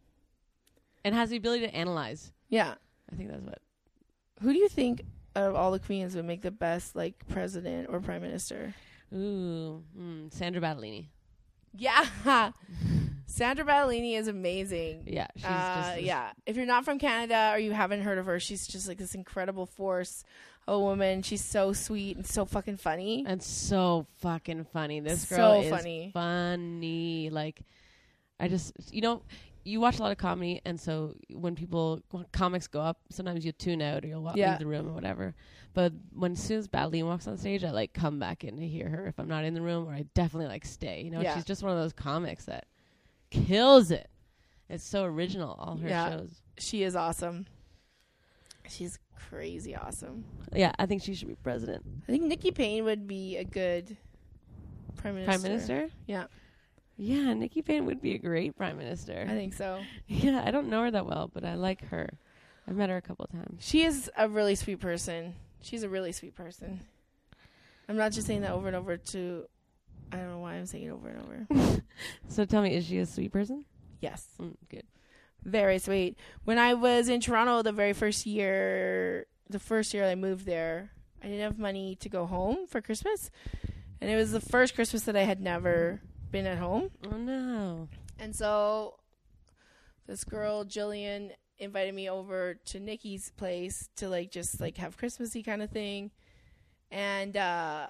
Speaker 2: and has the ability to analyze.
Speaker 3: Yeah.
Speaker 2: I think that's what.
Speaker 3: Who do you think out of all the comedians would make the best, like, president or prime minister?
Speaker 2: Ooh, mm, Sandra Battellini.
Speaker 3: Yeah. Sandra Battellini is amazing.
Speaker 2: Yeah, she's
Speaker 3: Uh,
Speaker 2: just this-
Speaker 3: yeah. If you're not from Canada or you haven't heard of her, she's just like this incredible force of a woman. She's so sweet and so fucking funny.
Speaker 2: and so fucking funny. This
Speaker 3: So
Speaker 2: girl is
Speaker 3: funny.
Speaker 2: funny. Like, I just, you know, you watch a lot of comedy, and so when people when comics go up, sometimes you tune out or you'll walk
Speaker 3: Yeah.
Speaker 2: leave the room or whatever. But when as soon as Battellini walks on stage, I like come back in to hear her if I'm not in the room, or I definitely like stay. You know,
Speaker 3: Yeah.
Speaker 2: she's just one of those comics that kills it. It's so original. All her
Speaker 3: Yeah.
Speaker 2: shows.
Speaker 3: She is awesome. She's crazy awesome.
Speaker 2: Yeah, I think she should be president.
Speaker 3: I think Nikki Payne would be a good prime minister.
Speaker 2: Prime minister?
Speaker 3: Yeah,
Speaker 2: Yeah, Nikki Payne would be a great prime minister.
Speaker 3: I think so.
Speaker 2: Yeah, I don't know her that well, but I like her. I've met her a couple of times.
Speaker 3: She is a really sweet person. She's a really sweet person. I'm not just saying that over and over to... I don't know why I'm saying it over and over.
Speaker 2: So tell me, is she a sweet person?
Speaker 3: Yes.
Speaker 2: Mm, good.
Speaker 3: Very sweet. When I was in Toronto the very first year, the first year I moved there, I didn't have money to go home for Christmas. And it was the first Christmas that I had never been at home.
Speaker 2: Oh, no.
Speaker 3: And so this girl, Jillian, invited me over to Nikki's place to, like, just, like, have Christmassy kind of thing. And, uh,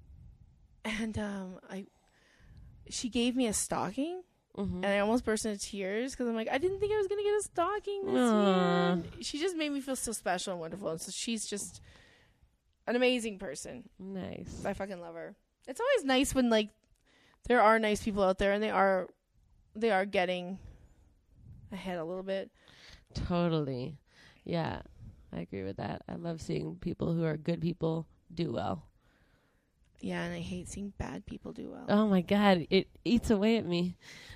Speaker 3: and, um, I, she gave me a stocking.
Speaker 2: Mm-hmm.
Speaker 3: And I almost burst into tears because I'm like, I didn't think I was going to get a stocking this
Speaker 2: Aw.
Speaker 3: year. And she just made me feel so special and wonderful. And so she's just an amazing person.
Speaker 2: Nice.
Speaker 3: I fucking love her. It's always nice when, like, there are nice people out there and they are, they are getting ahead a little bit.
Speaker 2: Totally. Yeah, I agree with that. I love seeing people who are good people do well.
Speaker 3: Yeah, and I hate seeing bad people do well.
Speaker 2: Oh, my God. It eats away at me.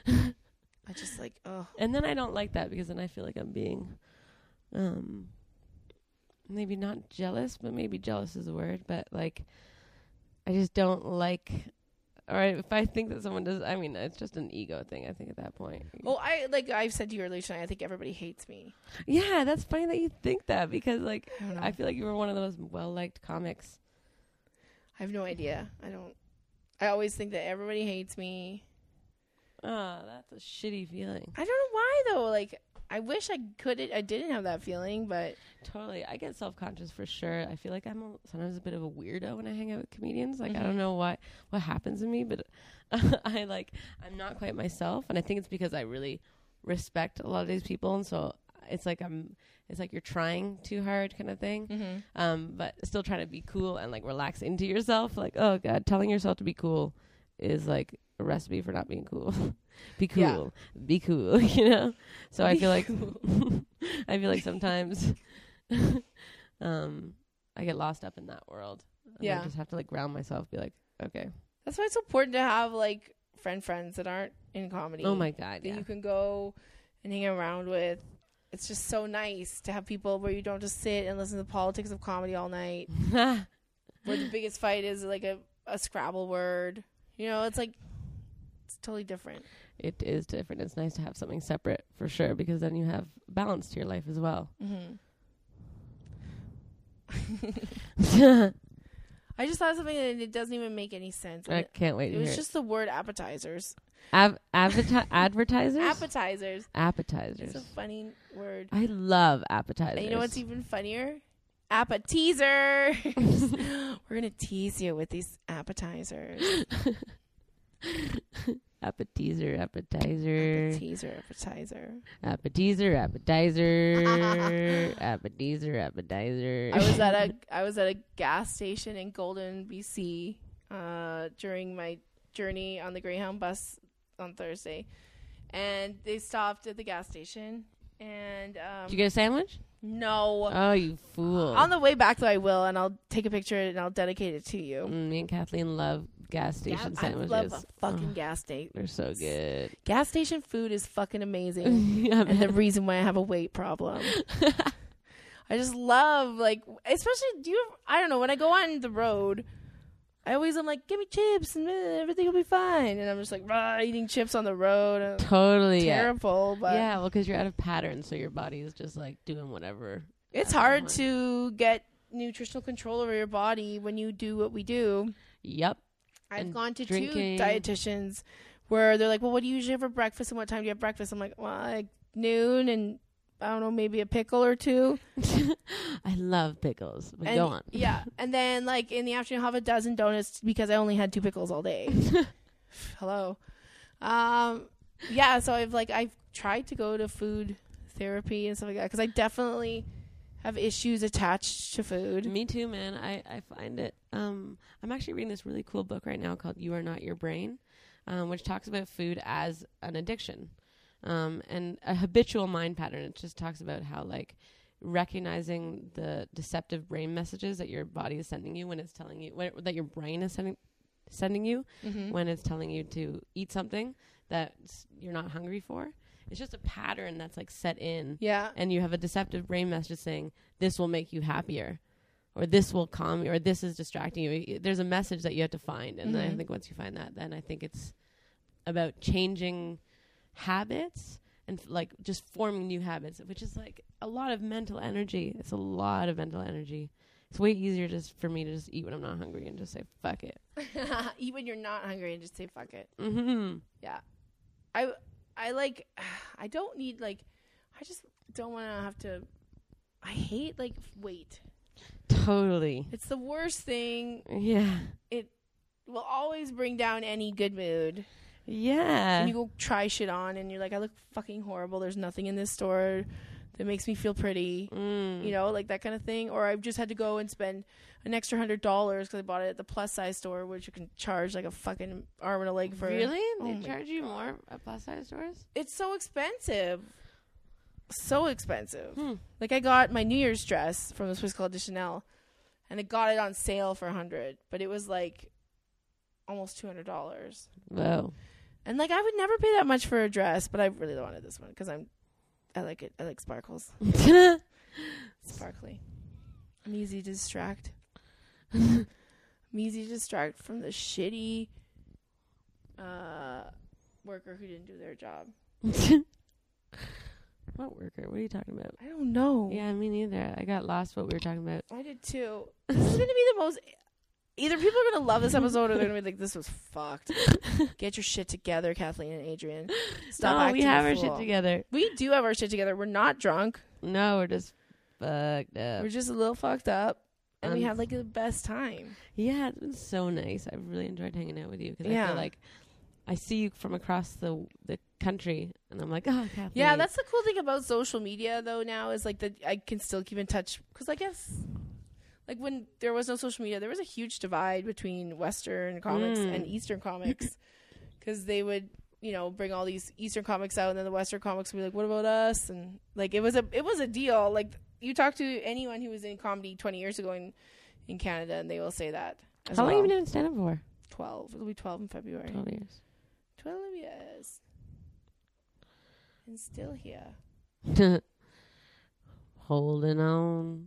Speaker 3: I just, like, oh.
Speaker 2: And then I don't like that because then I feel like I'm being, um, maybe not jealous, but maybe jealous is a word. But, like, I just don't like, or if I think that someone does, I mean, it's just an ego thing, I think, at that point.
Speaker 3: Well, I, like I've said to you earlier tonight, I think everybody hates me.
Speaker 2: Yeah, that's funny that you think that because, like,
Speaker 3: I don't know.
Speaker 2: I feel like you were one of those well-liked comics.
Speaker 3: I have no idea. I don't. I always think that everybody hates me.
Speaker 2: Oh, that's a shitty feeling.
Speaker 3: I don't know why though. Like, I wish I could. I didn't have that feeling, but
Speaker 2: Totally. I get self-conscious for sure. I feel like I'm a, sometimes a bit of a weirdo when I hang out with comedians. Like,
Speaker 3: Mhm.
Speaker 2: I don't know what, what happens in me, but I like, I'm not quite myself. And I think it's because I really respect a lot of these people. And so it's like, I'm, it's like you're trying too hard kind of thing.
Speaker 3: mm-hmm.
Speaker 2: Um, but still trying to be cool and like relax into yourself. Like, oh God, telling yourself to be cool is like a recipe for not being cool. Be cool.
Speaker 3: Yeah.
Speaker 2: Be cool, you know? So I
Speaker 3: Be
Speaker 2: feel like
Speaker 3: cool.
Speaker 2: I feel like sometimes um I get lost up in that world. And
Speaker 3: Yeah.
Speaker 2: I just have to like ground myself, be like, okay.
Speaker 3: That's why it's important to have like friend friends that aren't in comedy.
Speaker 2: Oh my God,
Speaker 3: that
Speaker 2: yeah.
Speaker 3: you can go and hang around with. It's just so nice to have people where you don't just sit and listen to the politics of comedy all night. Where the biggest fight is like a, a Scrabble word. You know, it's like it's totally different.
Speaker 2: It is different. It's nice to have something separate for sure, because then you have balance to your life as well.
Speaker 3: Mm-hmm. I just thought of something and it doesn't even make any sense.
Speaker 2: I can't wait
Speaker 3: It
Speaker 2: to
Speaker 3: was
Speaker 2: hear
Speaker 3: just the word appetizers.
Speaker 2: it. Av- adverti- advertisers?
Speaker 3: Appetizers.
Speaker 2: Appetizers.
Speaker 3: It's a funny word.
Speaker 2: I love appetizers.
Speaker 3: And you know what's even funnier? Appetizer. We're gonna tease you with these appetizers.
Speaker 2: Appetizer, appetizer,
Speaker 3: Appetizer, appetizer.
Speaker 2: appetizer, appetizer, appetizer, appetizer.
Speaker 3: I was at a I was at a gas station in Golden, B C, uh, during my journey on the Greyhound bus on Thursday, and they stopped at the gas station. And um,
Speaker 2: Did you get a sandwich?
Speaker 3: no.
Speaker 2: Oh, you fool!
Speaker 3: On the way back, though, I will, and I'll take a picture and I'll dedicate it to you.
Speaker 2: Mm, me and Kathleen love gas station
Speaker 3: Ga-
Speaker 2: sandwiches.
Speaker 3: I love a fucking
Speaker 2: Oh,
Speaker 3: gas station.
Speaker 2: they're so good.
Speaker 3: Gas station food is fucking amazing.
Speaker 2: Yeah,
Speaker 3: And the
Speaker 2: man.
Speaker 3: reason why I have a weight problem. I just love, like, especially, do you, I don't know, when I go on the road, I always am like, give me chips and uh, everything will be fine. And I'm just like, rah, eating chips on the road. And
Speaker 2: Totally, yeah.
Speaker 3: terrible, but
Speaker 2: Yeah, well, because you're out of pattern, so your body is just like doing whatever.
Speaker 3: it's
Speaker 2: at that
Speaker 3: hard
Speaker 2: moment.
Speaker 3: to get nutritional control over your body when you do what we do.
Speaker 2: Yep.
Speaker 3: I've
Speaker 2: And
Speaker 3: gone to
Speaker 2: drinking.
Speaker 3: two dietitians where they're like, well, what do you usually have for breakfast and what time do you have breakfast? I'm like, well, like noon and I don't know, maybe a pickle or two.
Speaker 2: I love pickles. But
Speaker 3: And,
Speaker 2: go on.
Speaker 3: Yeah. And then like in the afternoon, I'll have a dozen donuts because I only had two pickles all day. Hello. Um, yeah. So I've like, I've tried to go to food therapy and stuff like that because I definitely have issues attached to food.
Speaker 2: Me too, man. I, I find it. Um, I'm actually reading this really cool book right now called You Are Not Your Brain, um, which talks about food as an addiction um, and a habitual mind pattern. It just talks about how, like, recognizing the deceptive brain messages that your body is sending you when it's telling you, when, that your brain is sending sending you
Speaker 3: Mm-hmm.
Speaker 2: when it's telling you to eat something that you're not hungry for. It's just a pattern that's, like, set in.
Speaker 3: Yeah.
Speaker 2: And you have a deceptive brain message saying this will make you happier, or this will calm you, or this is distracting you. There's a message that you have to find, and then I
Speaker 3: Mhm.
Speaker 2: think once you find that, then I think it's about changing habits and f- like just forming new habits, which is like a lot of mental energy. It's a lot of mental energy. It's way easier just for me to just eat when I'm not hungry and just say fuck it.
Speaker 3: Eat when you're not hungry and just say fuck it.
Speaker 2: Mm-hmm.
Speaker 3: Yeah. I I like I don't need like I just don't want to have to I hate like weight.
Speaker 2: Totally.
Speaker 3: It's the worst thing.
Speaker 2: Yeah.
Speaker 3: It will always bring down any good mood.
Speaker 2: Yeah.
Speaker 3: And you go try shit on and you're like I look fucking horrible. There's nothing in this store that makes me feel pretty.
Speaker 2: Mm.
Speaker 3: You know, like that kind of thing. Or I've just had to go and spend an extra hundred dollars because I bought it at the plus size store, which you can charge like a fucking arm and a leg for.
Speaker 2: Really?
Speaker 3: Oh
Speaker 2: They
Speaker 3: my
Speaker 2: charge you
Speaker 3: God.
Speaker 2: more at plus size stores?
Speaker 3: It's so expensive. So expensive.
Speaker 2: Hmm.
Speaker 3: Like I got my New Year's dress from this place called De Chanel, and I got it on sale for a hundred, but it was like almost two hundred dollars.
Speaker 2: Whoa.
Speaker 3: And like I would never pay that much for a dress, but I really wanted this one because I'm, I like it. I like sparkles, sparkly. I'm easy to distract. I'm easy to distract from the shitty uh, worker who didn't do their job.
Speaker 2: What worker? What are you talking about?
Speaker 3: I don't know.
Speaker 2: Yeah, me neither. I got lost what we were talking about.
Speaker 3: I did too. This is going to be the most Either people are gonna love this episode or they're gonna be like, "This was fucked." Get your shit together, Kathleen and Adrian. Stop
Speaker 2: no,
Speaker 3: acting
Speaker 2: we have
Speaker 3: a
Speaker 2: our
Speaker 3: fool.
Speaker 2: shit together.
Speaker 3: We do have our shit together. We're not drunk.
Speaker 2: No, we're just fucked up.
Speaker 3: We're just a little fucked up, and
Speaker 2: Um,
Speaker 3: we have like the best time.
Speaker 2: Yeah, it's been so nice. I've really enjoyed hanging out with you because I
Speaker 3: Yeah.
Speaker 2: feel like I see you from across the the country, and I'm like, oh, Kathleen.
Speaker 3: Yeah, that's the cool thing about social media though. Now is like that I can still keep in touch because I guess. Like, when there was no social media, there was a huge divide between Western comics
Speaker 2: Mm.
Speaker 3: and Eastern comics. Because they would, you know, bring all these Eastern comics out, and then the Western comics would be like, what about us? And, like, it was a it was a deal. Like, you talk to anyone who was in comedy twenty years ago in, in Canada, and they will say that. As
Speaker 2: How
Speaker 3: well.
Speaker 2: long have you been doing stand-up for?
Speaker 3: twelve. It'll be twelve in February.
Speaker 2: Twelve years.
Speaker 3: twelve years. And still here.
Speaker 2: Holding on.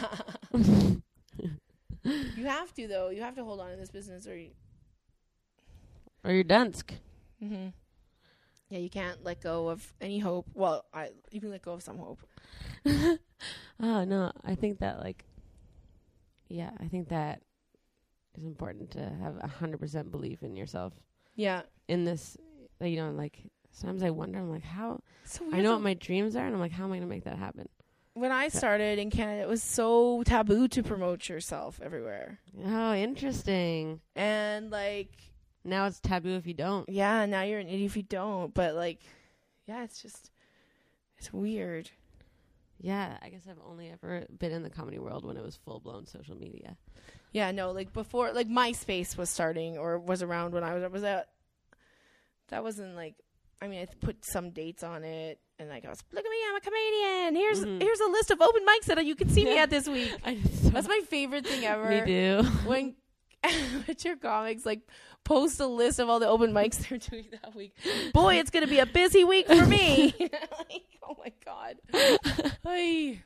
Speaker 3: You have to, though. You have to hold on to this business, or you...
Speaker 2: Or you're Dunsk.
Speaker 3: Mm-hmm. Yeah, you can't let go of any hope. Well, I you can let go of some hope.
Speaker 2: Oh, no. I think that, like, yeah, I think that is important to have a hundred percent belief in yourself.
Speaker 3: Yeah.
Speaker 2: In this, like, you know, like, sometimes I wonder, I'm like, how,
Speaker 3: So
Speaker 2: I know what my dreams are, and I'm like, how am I going to make that happen?
Speaker 3: when I started in Canada, it was so taboo to promote yourself everywhere.
Speaker 2: Oh, interesting.
Speaker 3: And, like,
Speaker 2: Now it's taboo if you don't.
Speaker 3: yeah, now you're an idiot if you don't. But, like, yeah, it's just, it's weird.
Speaker 2: Yeah, I guess I've only ever been in the comedy world when it was full-blown social media.
Speaker 3: Yeah, no, like, before, like, MySpace was starting or was around when I was, was that, that wasn't, like, I mean, I put some dates on it. And like I was, look at me, I'm a comedian. Here's
Speaker 2: Mhm.
Speaker 3: here's a list of open mics that you can see me
Speaker 2: Yeah.
Speaker 3: at this week.
Speaker 2: I so
Speaker 3: That's my favorite thing ever.
Speaker 2: Me too.
Speaker 3: When amateur comics like post a list of all the open mics they're doing that week. Boy, it's gonna be a busy week for me. Like, oh my god. Hey,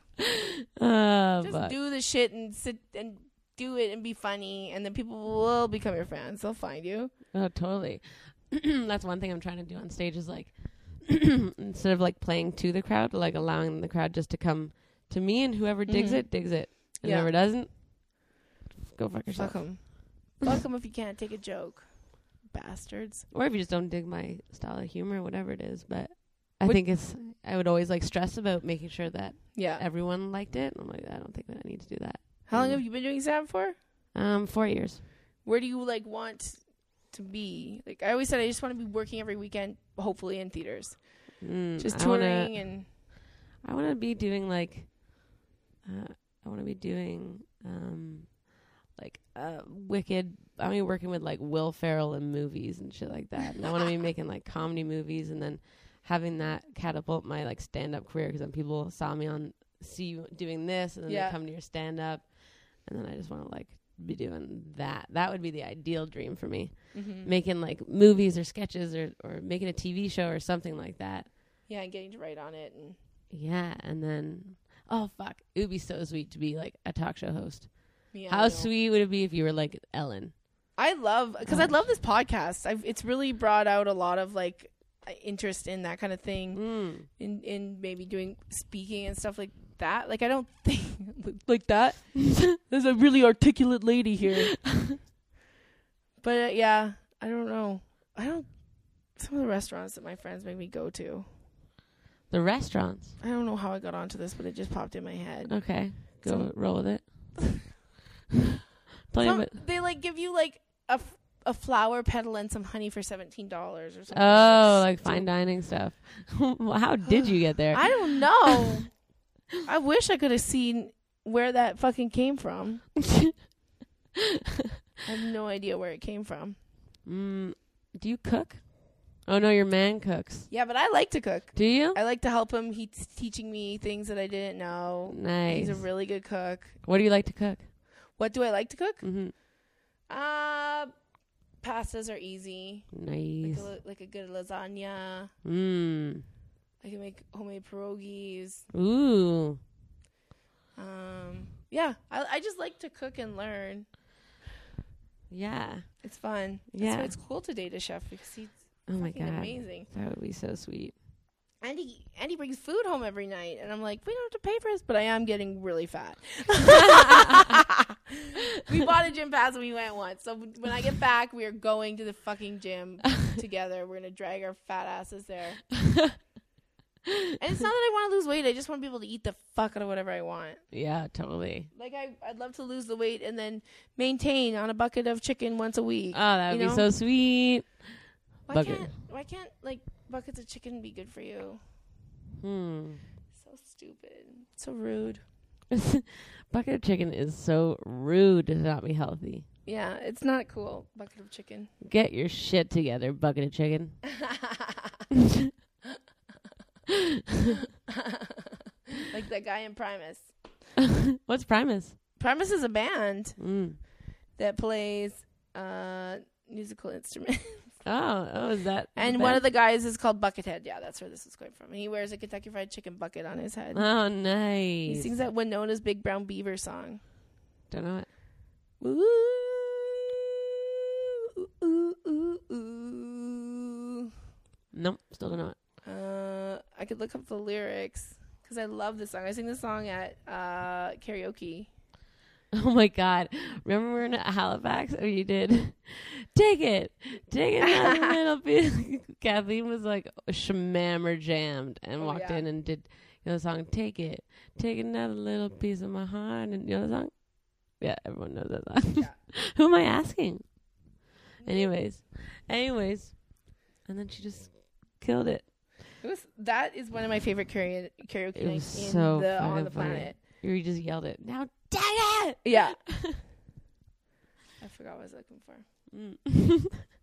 Speaker 2: Uh,
Speaker 3: just
Speaker 2: but
Speaker 3: do the shit and sit and do it and be funny, and then people will become your fans. They'll find you.
Speaker 2: oh, totally. That's one thing I'm trying to do on stage is like instead of like playing to the crowd, like allowing the crowd just to come to me, and whoever digs
Speaker 3: Mhm.
Speaker 2: it digs it, and
Speaker 3: Yeah.
Speaker 2: whoever doesn't, go fuck yourself.
Speaker 3: Fuck them. Fuck them if you can't take a joke, bastards.
Speaker 2: Or if you just don't dig my style of humor, whatever it is. But I
Speaker 3: Would-
Speaker 2: think it's I would always like stress about making sure that
Speaker 3: Yeah.
Speaker 2: everyone liked it. And I'm like, I don't think that I need to do that.
Speaker 3: How long
Speaker 2: Mm.
Speaker 3: have you been doing stand for?
Speaker 2: Um, four years.
Speaker 3: Where do you like want to be? Like I always said, I just want to be working every weekend, hopefully in theaters,
Speaker 2: Mm,
Speaker 3: just
Speaker 2: I wanna-
Speaker 3: touring and
Speaker 2: I want to be doing like, uh, I want to be doing um, like uh, wicked. I want to be working with like Will Ferrell in movies and shit like that. And I want to be making like comedy movies and then having that catapult my like stand up career because then people saw me on see you doing this and then
Speaker 3: Yeah.
Speaker 2: they come to your stand up and then I just want to like be doing that. That would be the ideal dream for me.
Speaker 3: mm-hmm.
Speaker 2: Making like movies or sketches or or making a T V show or something like that.
Speaker 3: yeah, and getting to write on it and
Speaker 2: Yeah, and then oh fuck, it would be so sweet to be like a talk show host.
Speaker 3: yeah, I
Speaker 2: How
Speaker 3: know.
Speaker 2: sweet would it be if you were like Ellen?
Speaker 3: I love because I
Speaker 2: Gosh.
Speaker 3: love this podcast. I've it's really brought out a lot of like uh, interest in that kind of thing,
Speaker 2: Mm.
Speaker 3: in in maybe doing speaking and stuff like that. Like I don't think like that. There's a really articulate lady here. But uh, yeah, I don't know. I don't. Some of the restaurants that my friends make me go to.
Speaker 2: The restaurants.
Speaker 3: I don't know how I got onto this, but it just popped in my head.
Speaker 2: Okay, go
Speaker 3: Some-
Speaker 2: roll with it. Tell you
Speaker 3: Some-
Speaker 2: about.
Speaker 3: they like give you like a, f- a flower petal and some honey for seventeen dollars or something.
Speaker 2: Oh, like
Speaker 3: stupid.
Speaker 2: fine dining stuff. Well, how did you get there?
Speaker 3: I don't know. I wish I could have seen where that fucking came from. I have no idea where it came from.
Speaker 2: mm, do you cook? Oh no, your man cooks.
Speaker 3: Yeah, but I like to cook.
Speaker 2: Do you?
Speaker 3: I like to help him. He's teaching me things that I didn't know.
Speaker 2: Nice.
Speaker 3: He's a really good cook.
Speaker 2: What do you like to cook?
Speaker 3: What do I like to cook?
Speaker 2: Mm-hmm.
Speaker 3: Uh, pastas are easy.
Speaker 2: Nice.
Speaker 3: Like a, like a good lasagna.
Speaker 2: Mm.
Speaker 3: I can make homemade pierogies.
Speaker 2: Ooh.
Speaker 3: Um, yeah, I I just like to cook and learn.
Speaker 2: Yeah.
Speaker 3: It's fun.
Speaker 2: Yeah.
Speaker 3: That's why it's cool to date a chef because he's
Speaker 2: Oh my
Speaker 3: fucking
Speaker 2: god.
Speaker 3: amazing.
Speaker 2: That would be so sweet.
Speaker 3: Andy, Andy brings food home every night. And I'm like, we don't have to pay for this, but I am getting really fat. We bought a gym pass and we went once. So when I get back, we are going to the fucking gym together. We're going to drag our fat asses there. And it's not that I want to lose weight. I just want to be able to eat the fuck out of whatever I want.
Speaker 2: Yeah, totally.
Speaker 3: Like, I, I'd love to lose the weight and then maintain on a bucket of chicken once a week.
Speaker 2: Oh, that would
Speaker 3: you
Speaker 2: be
Speaker 3: know?
Speaker 2: so sweet.
Speaker 3: Why
Speaker 2: Bucket.
Speaker 3: can't, why can't, like, buckets of chicken be good for you?
Speaker 2: Hmm.
Speaker 3: So stupid. So rude.
Speaker 2: Bucket of chicken is so rude to not be healthy.
Speaker 3: Yeah, it's not cool. Bucket of chicken.
Speaker 2: Get your shit together, bucket of chicken.
Speaker 3: Like that guy in Primus.
Speaker 2: What's Primus?
Speaker 3: Primus is a band
Speaker 2: Mm.
Speaker 3: that plays uh, musical instruments.
Speaker 2: Oh, oh, is that?
Speaker 3: And one of the guys is called Buckethead. Yeah, that's where this is going from. And he wears a Kentucky Fried Chicken bucket on his head.
Speaker 2: Oh, nice.
Speaker 3: He sings that Winona's Big Brown Beaver song.
Speaker 2: Don't know it.
Speaker 3: Ooh, ooh, ooh, ooh.
Speaker 2: Nope, still don't know it.
Speaker 3: Uh, I could look up the lyrics because I love this song. I sing this song at uh, karaoke.
Speaker 2: Oh my God! Remember we were in Halifax and you did take it, take it a little bit. Kathleen was like shamammer jammed and
Speaker 3: Oh,
Speaker 2: walked
Speaker 3: yeah.
Speaker 2: in and did you know the song "Take It, Take Another Little Piece of My Heart" and you know the song. Yeah, everyone knows that song.
Speaker 3: Yeah.
Speaker 2: Who am I asking? Anyways, anyways, and then she just killed it.
Speaker 3: It was that is one of my favorite karaoke karaoke
Speaker 2: It was
Speaker 3: nights in
Speaker 2: so
Speaker 3: the on
Speaker 2: fucking
Speaker 3: the
Speaker 2: funny.
Speaker 3: planet.
Speaker 2: You just yelled it. Now, dang it!
Speaker 3: Yeah. I forgot what I was looking for.
Speaker 2: Mm.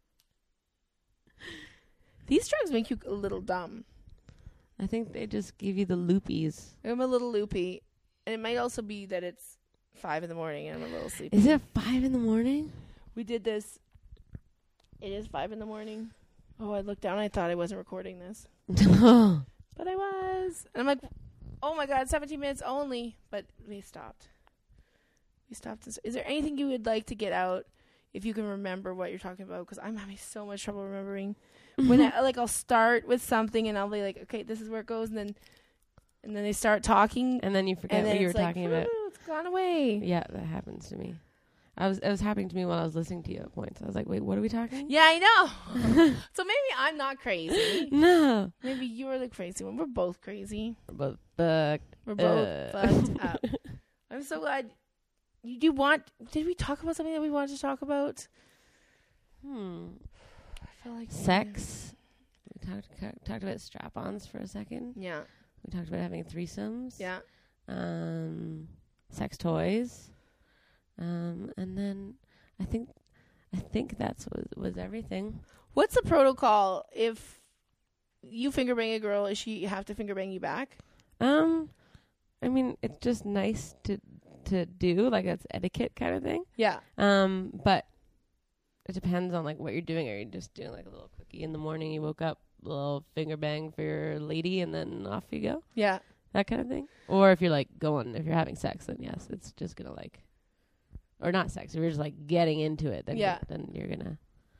Speaker 3: These drugs make you a little dumb.
Speaker 2: I think they just give you the loopies.
Speaker 3: I'm a little loopy, and it might also be that it's five in the morning and I'm a little sleepy.
Speaker 2: Is it five in the morning?
Speaker 3: We did this. It is five in the morning. Oh, I looked down. I thought I wasn't recording this, but I was. And I'm like, oh my God, seventeen minutes only. But we stopped. We stopped. Is there anything you would like to get out if you can remember what you're talking about? Because I'm having so much trouble remembering. When I, like I'll start with something and I'll be like, okay, this is where it goes, and then and then they start talking,
Speaker 2: And then you forget
Speaker 3: and then
Speaker 2: what you were
Speaker 3: it's like,
Speaker 2: talking about.
Speaker 3: "Phew, it's gone away.
Speaker 2: Yeah, that happens to me. I was it was happening to me while I was listening to you at points. I was like, wait, what are we talking?
Speaker 3: Yeah, I know. So maybe I'm not crazy.
Speaker 2: No.
Speaker 3: Maybe you're the crazy one. We're both crazy.
Speaker 2: But but
Speaker 3: We're both
Speaker 2: Uh.
Speaker 3: fucked up. I'm so glad. You do want? Did we talk about something that we wanted to talk about?
Speaker 2: hmm.
Speaker 3: I feel like
Speaker 2: Sex. We talked ca- talked about strap-ons for a second.
Speaker 3: Yeah.
Speaker 2: We talked about having threesomes.
Speaker 3: Yeah.
Speaker 2: Um, sex toys. Um, and then I think I think that's was was everything.
Speaker 3: What's the protocol if you finger bang a girl? Does she have to finger bang you back?
Speaker 2: Um, I mean, it's just nice to to do, like that's etiquette kind of thing.
Speaker 3: Yeah.
Speaker 2: Um, but it depends on like what you're doing. Are you just doing like a little quickie in the morning? You woke up, a little finger bang for your lady, and then off you go.
Speaker 3: Yeah.
Speaker 2: That kind of thing. Or if you're like going, if you're having sex, then yes, it's just gonna like, or not sex. If you're just like getting into it, then
Speaker 3: Yeah.
Speaker 2: you, then you're gonna,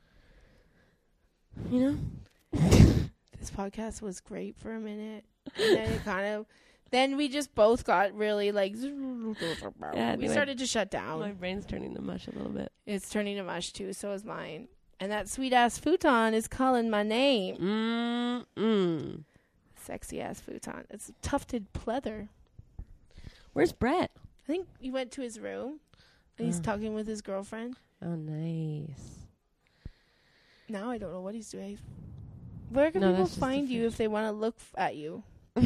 Speaker 2: you know.
Speaker 3: This podcast was great for a minute, and then it kind of. Then we just both got really like.
Speaker 2: Yeah,
Speaker 3: we
Speaker 2: my-
Speaker 3: started to shut down.
Speaker 2: My brain's turning to mush a little bit.
Speaker 3: It's turning to mush too. So is mine. And that sweet ass futon is calling my name.
Speaker 2: Mm mm.
Speaker 3: Sexy ass futon. It's tufted pleather.
Speaker 2: Where's Brett?
Speaker 3: I think he went to his room and he's
Speaker 2: Oh.
Speaker 3: talking with his girlfriend.
Speaker 2: Oh, nice.
Speaker 3: Now I don't know what he's doing. Where can
Speaker 2: No,
Speaker 3: people
Speaker 2: that's just
Speaker 3: find
Speaker 2: the
Speaker 3: you if they want to look f- at you?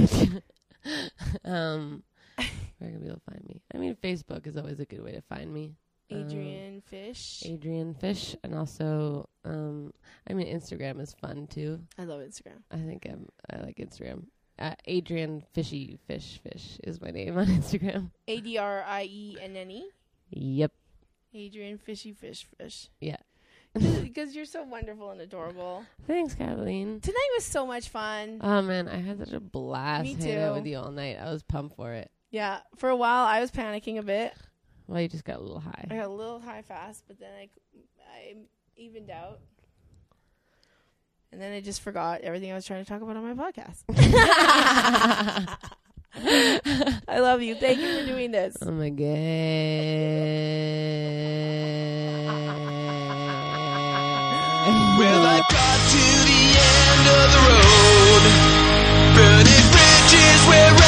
Speaker 2: um, where can people find me? I mean, Facebook is always a good way to find me.
Speaker 3: Adrian
Speaker 2: Um,
Speaker 3: Fish.
Speaker 2: Adrian Fish, and also, um, I mean, Instagram is fun too.
Speaker 3: I love Instagram.
Speaker 2: I think I'm, I like Instagram. Uh, Adrian Fishy Fish Fish is my name on Instagram.
Speaker 3: A D R I E N N E.
Speaker 2: Yep.
Speaker 3: Adrian Fishy Fish Fish.
Speaker 2: Yeah.
Speaker 3: Because you're so wonderful and adorable.
Speaker 2: Thanks, Kathleen.
Speaker 3: Tonight was so much fun.
Speaker 2: Oh man, I had such a blast
Speaker 3: Me
Speaker 2: hanging out
Speaker 3: too.
Speaker 2: with you all night. I was pumped for it.
Speaker 3: Yeah. For a while, I was panicking a bit.
Speaker 2: Well, you just got a little high.
Speaker 3: I got a little high fast, but then I, I evened out. And And then I just forgot everything I was trying to talk about on my podcast. I love you. Thank you for doing this.
Speaker 2: Oh my god.
Speaker 4: Well, I got to the end of the road, burning bridges where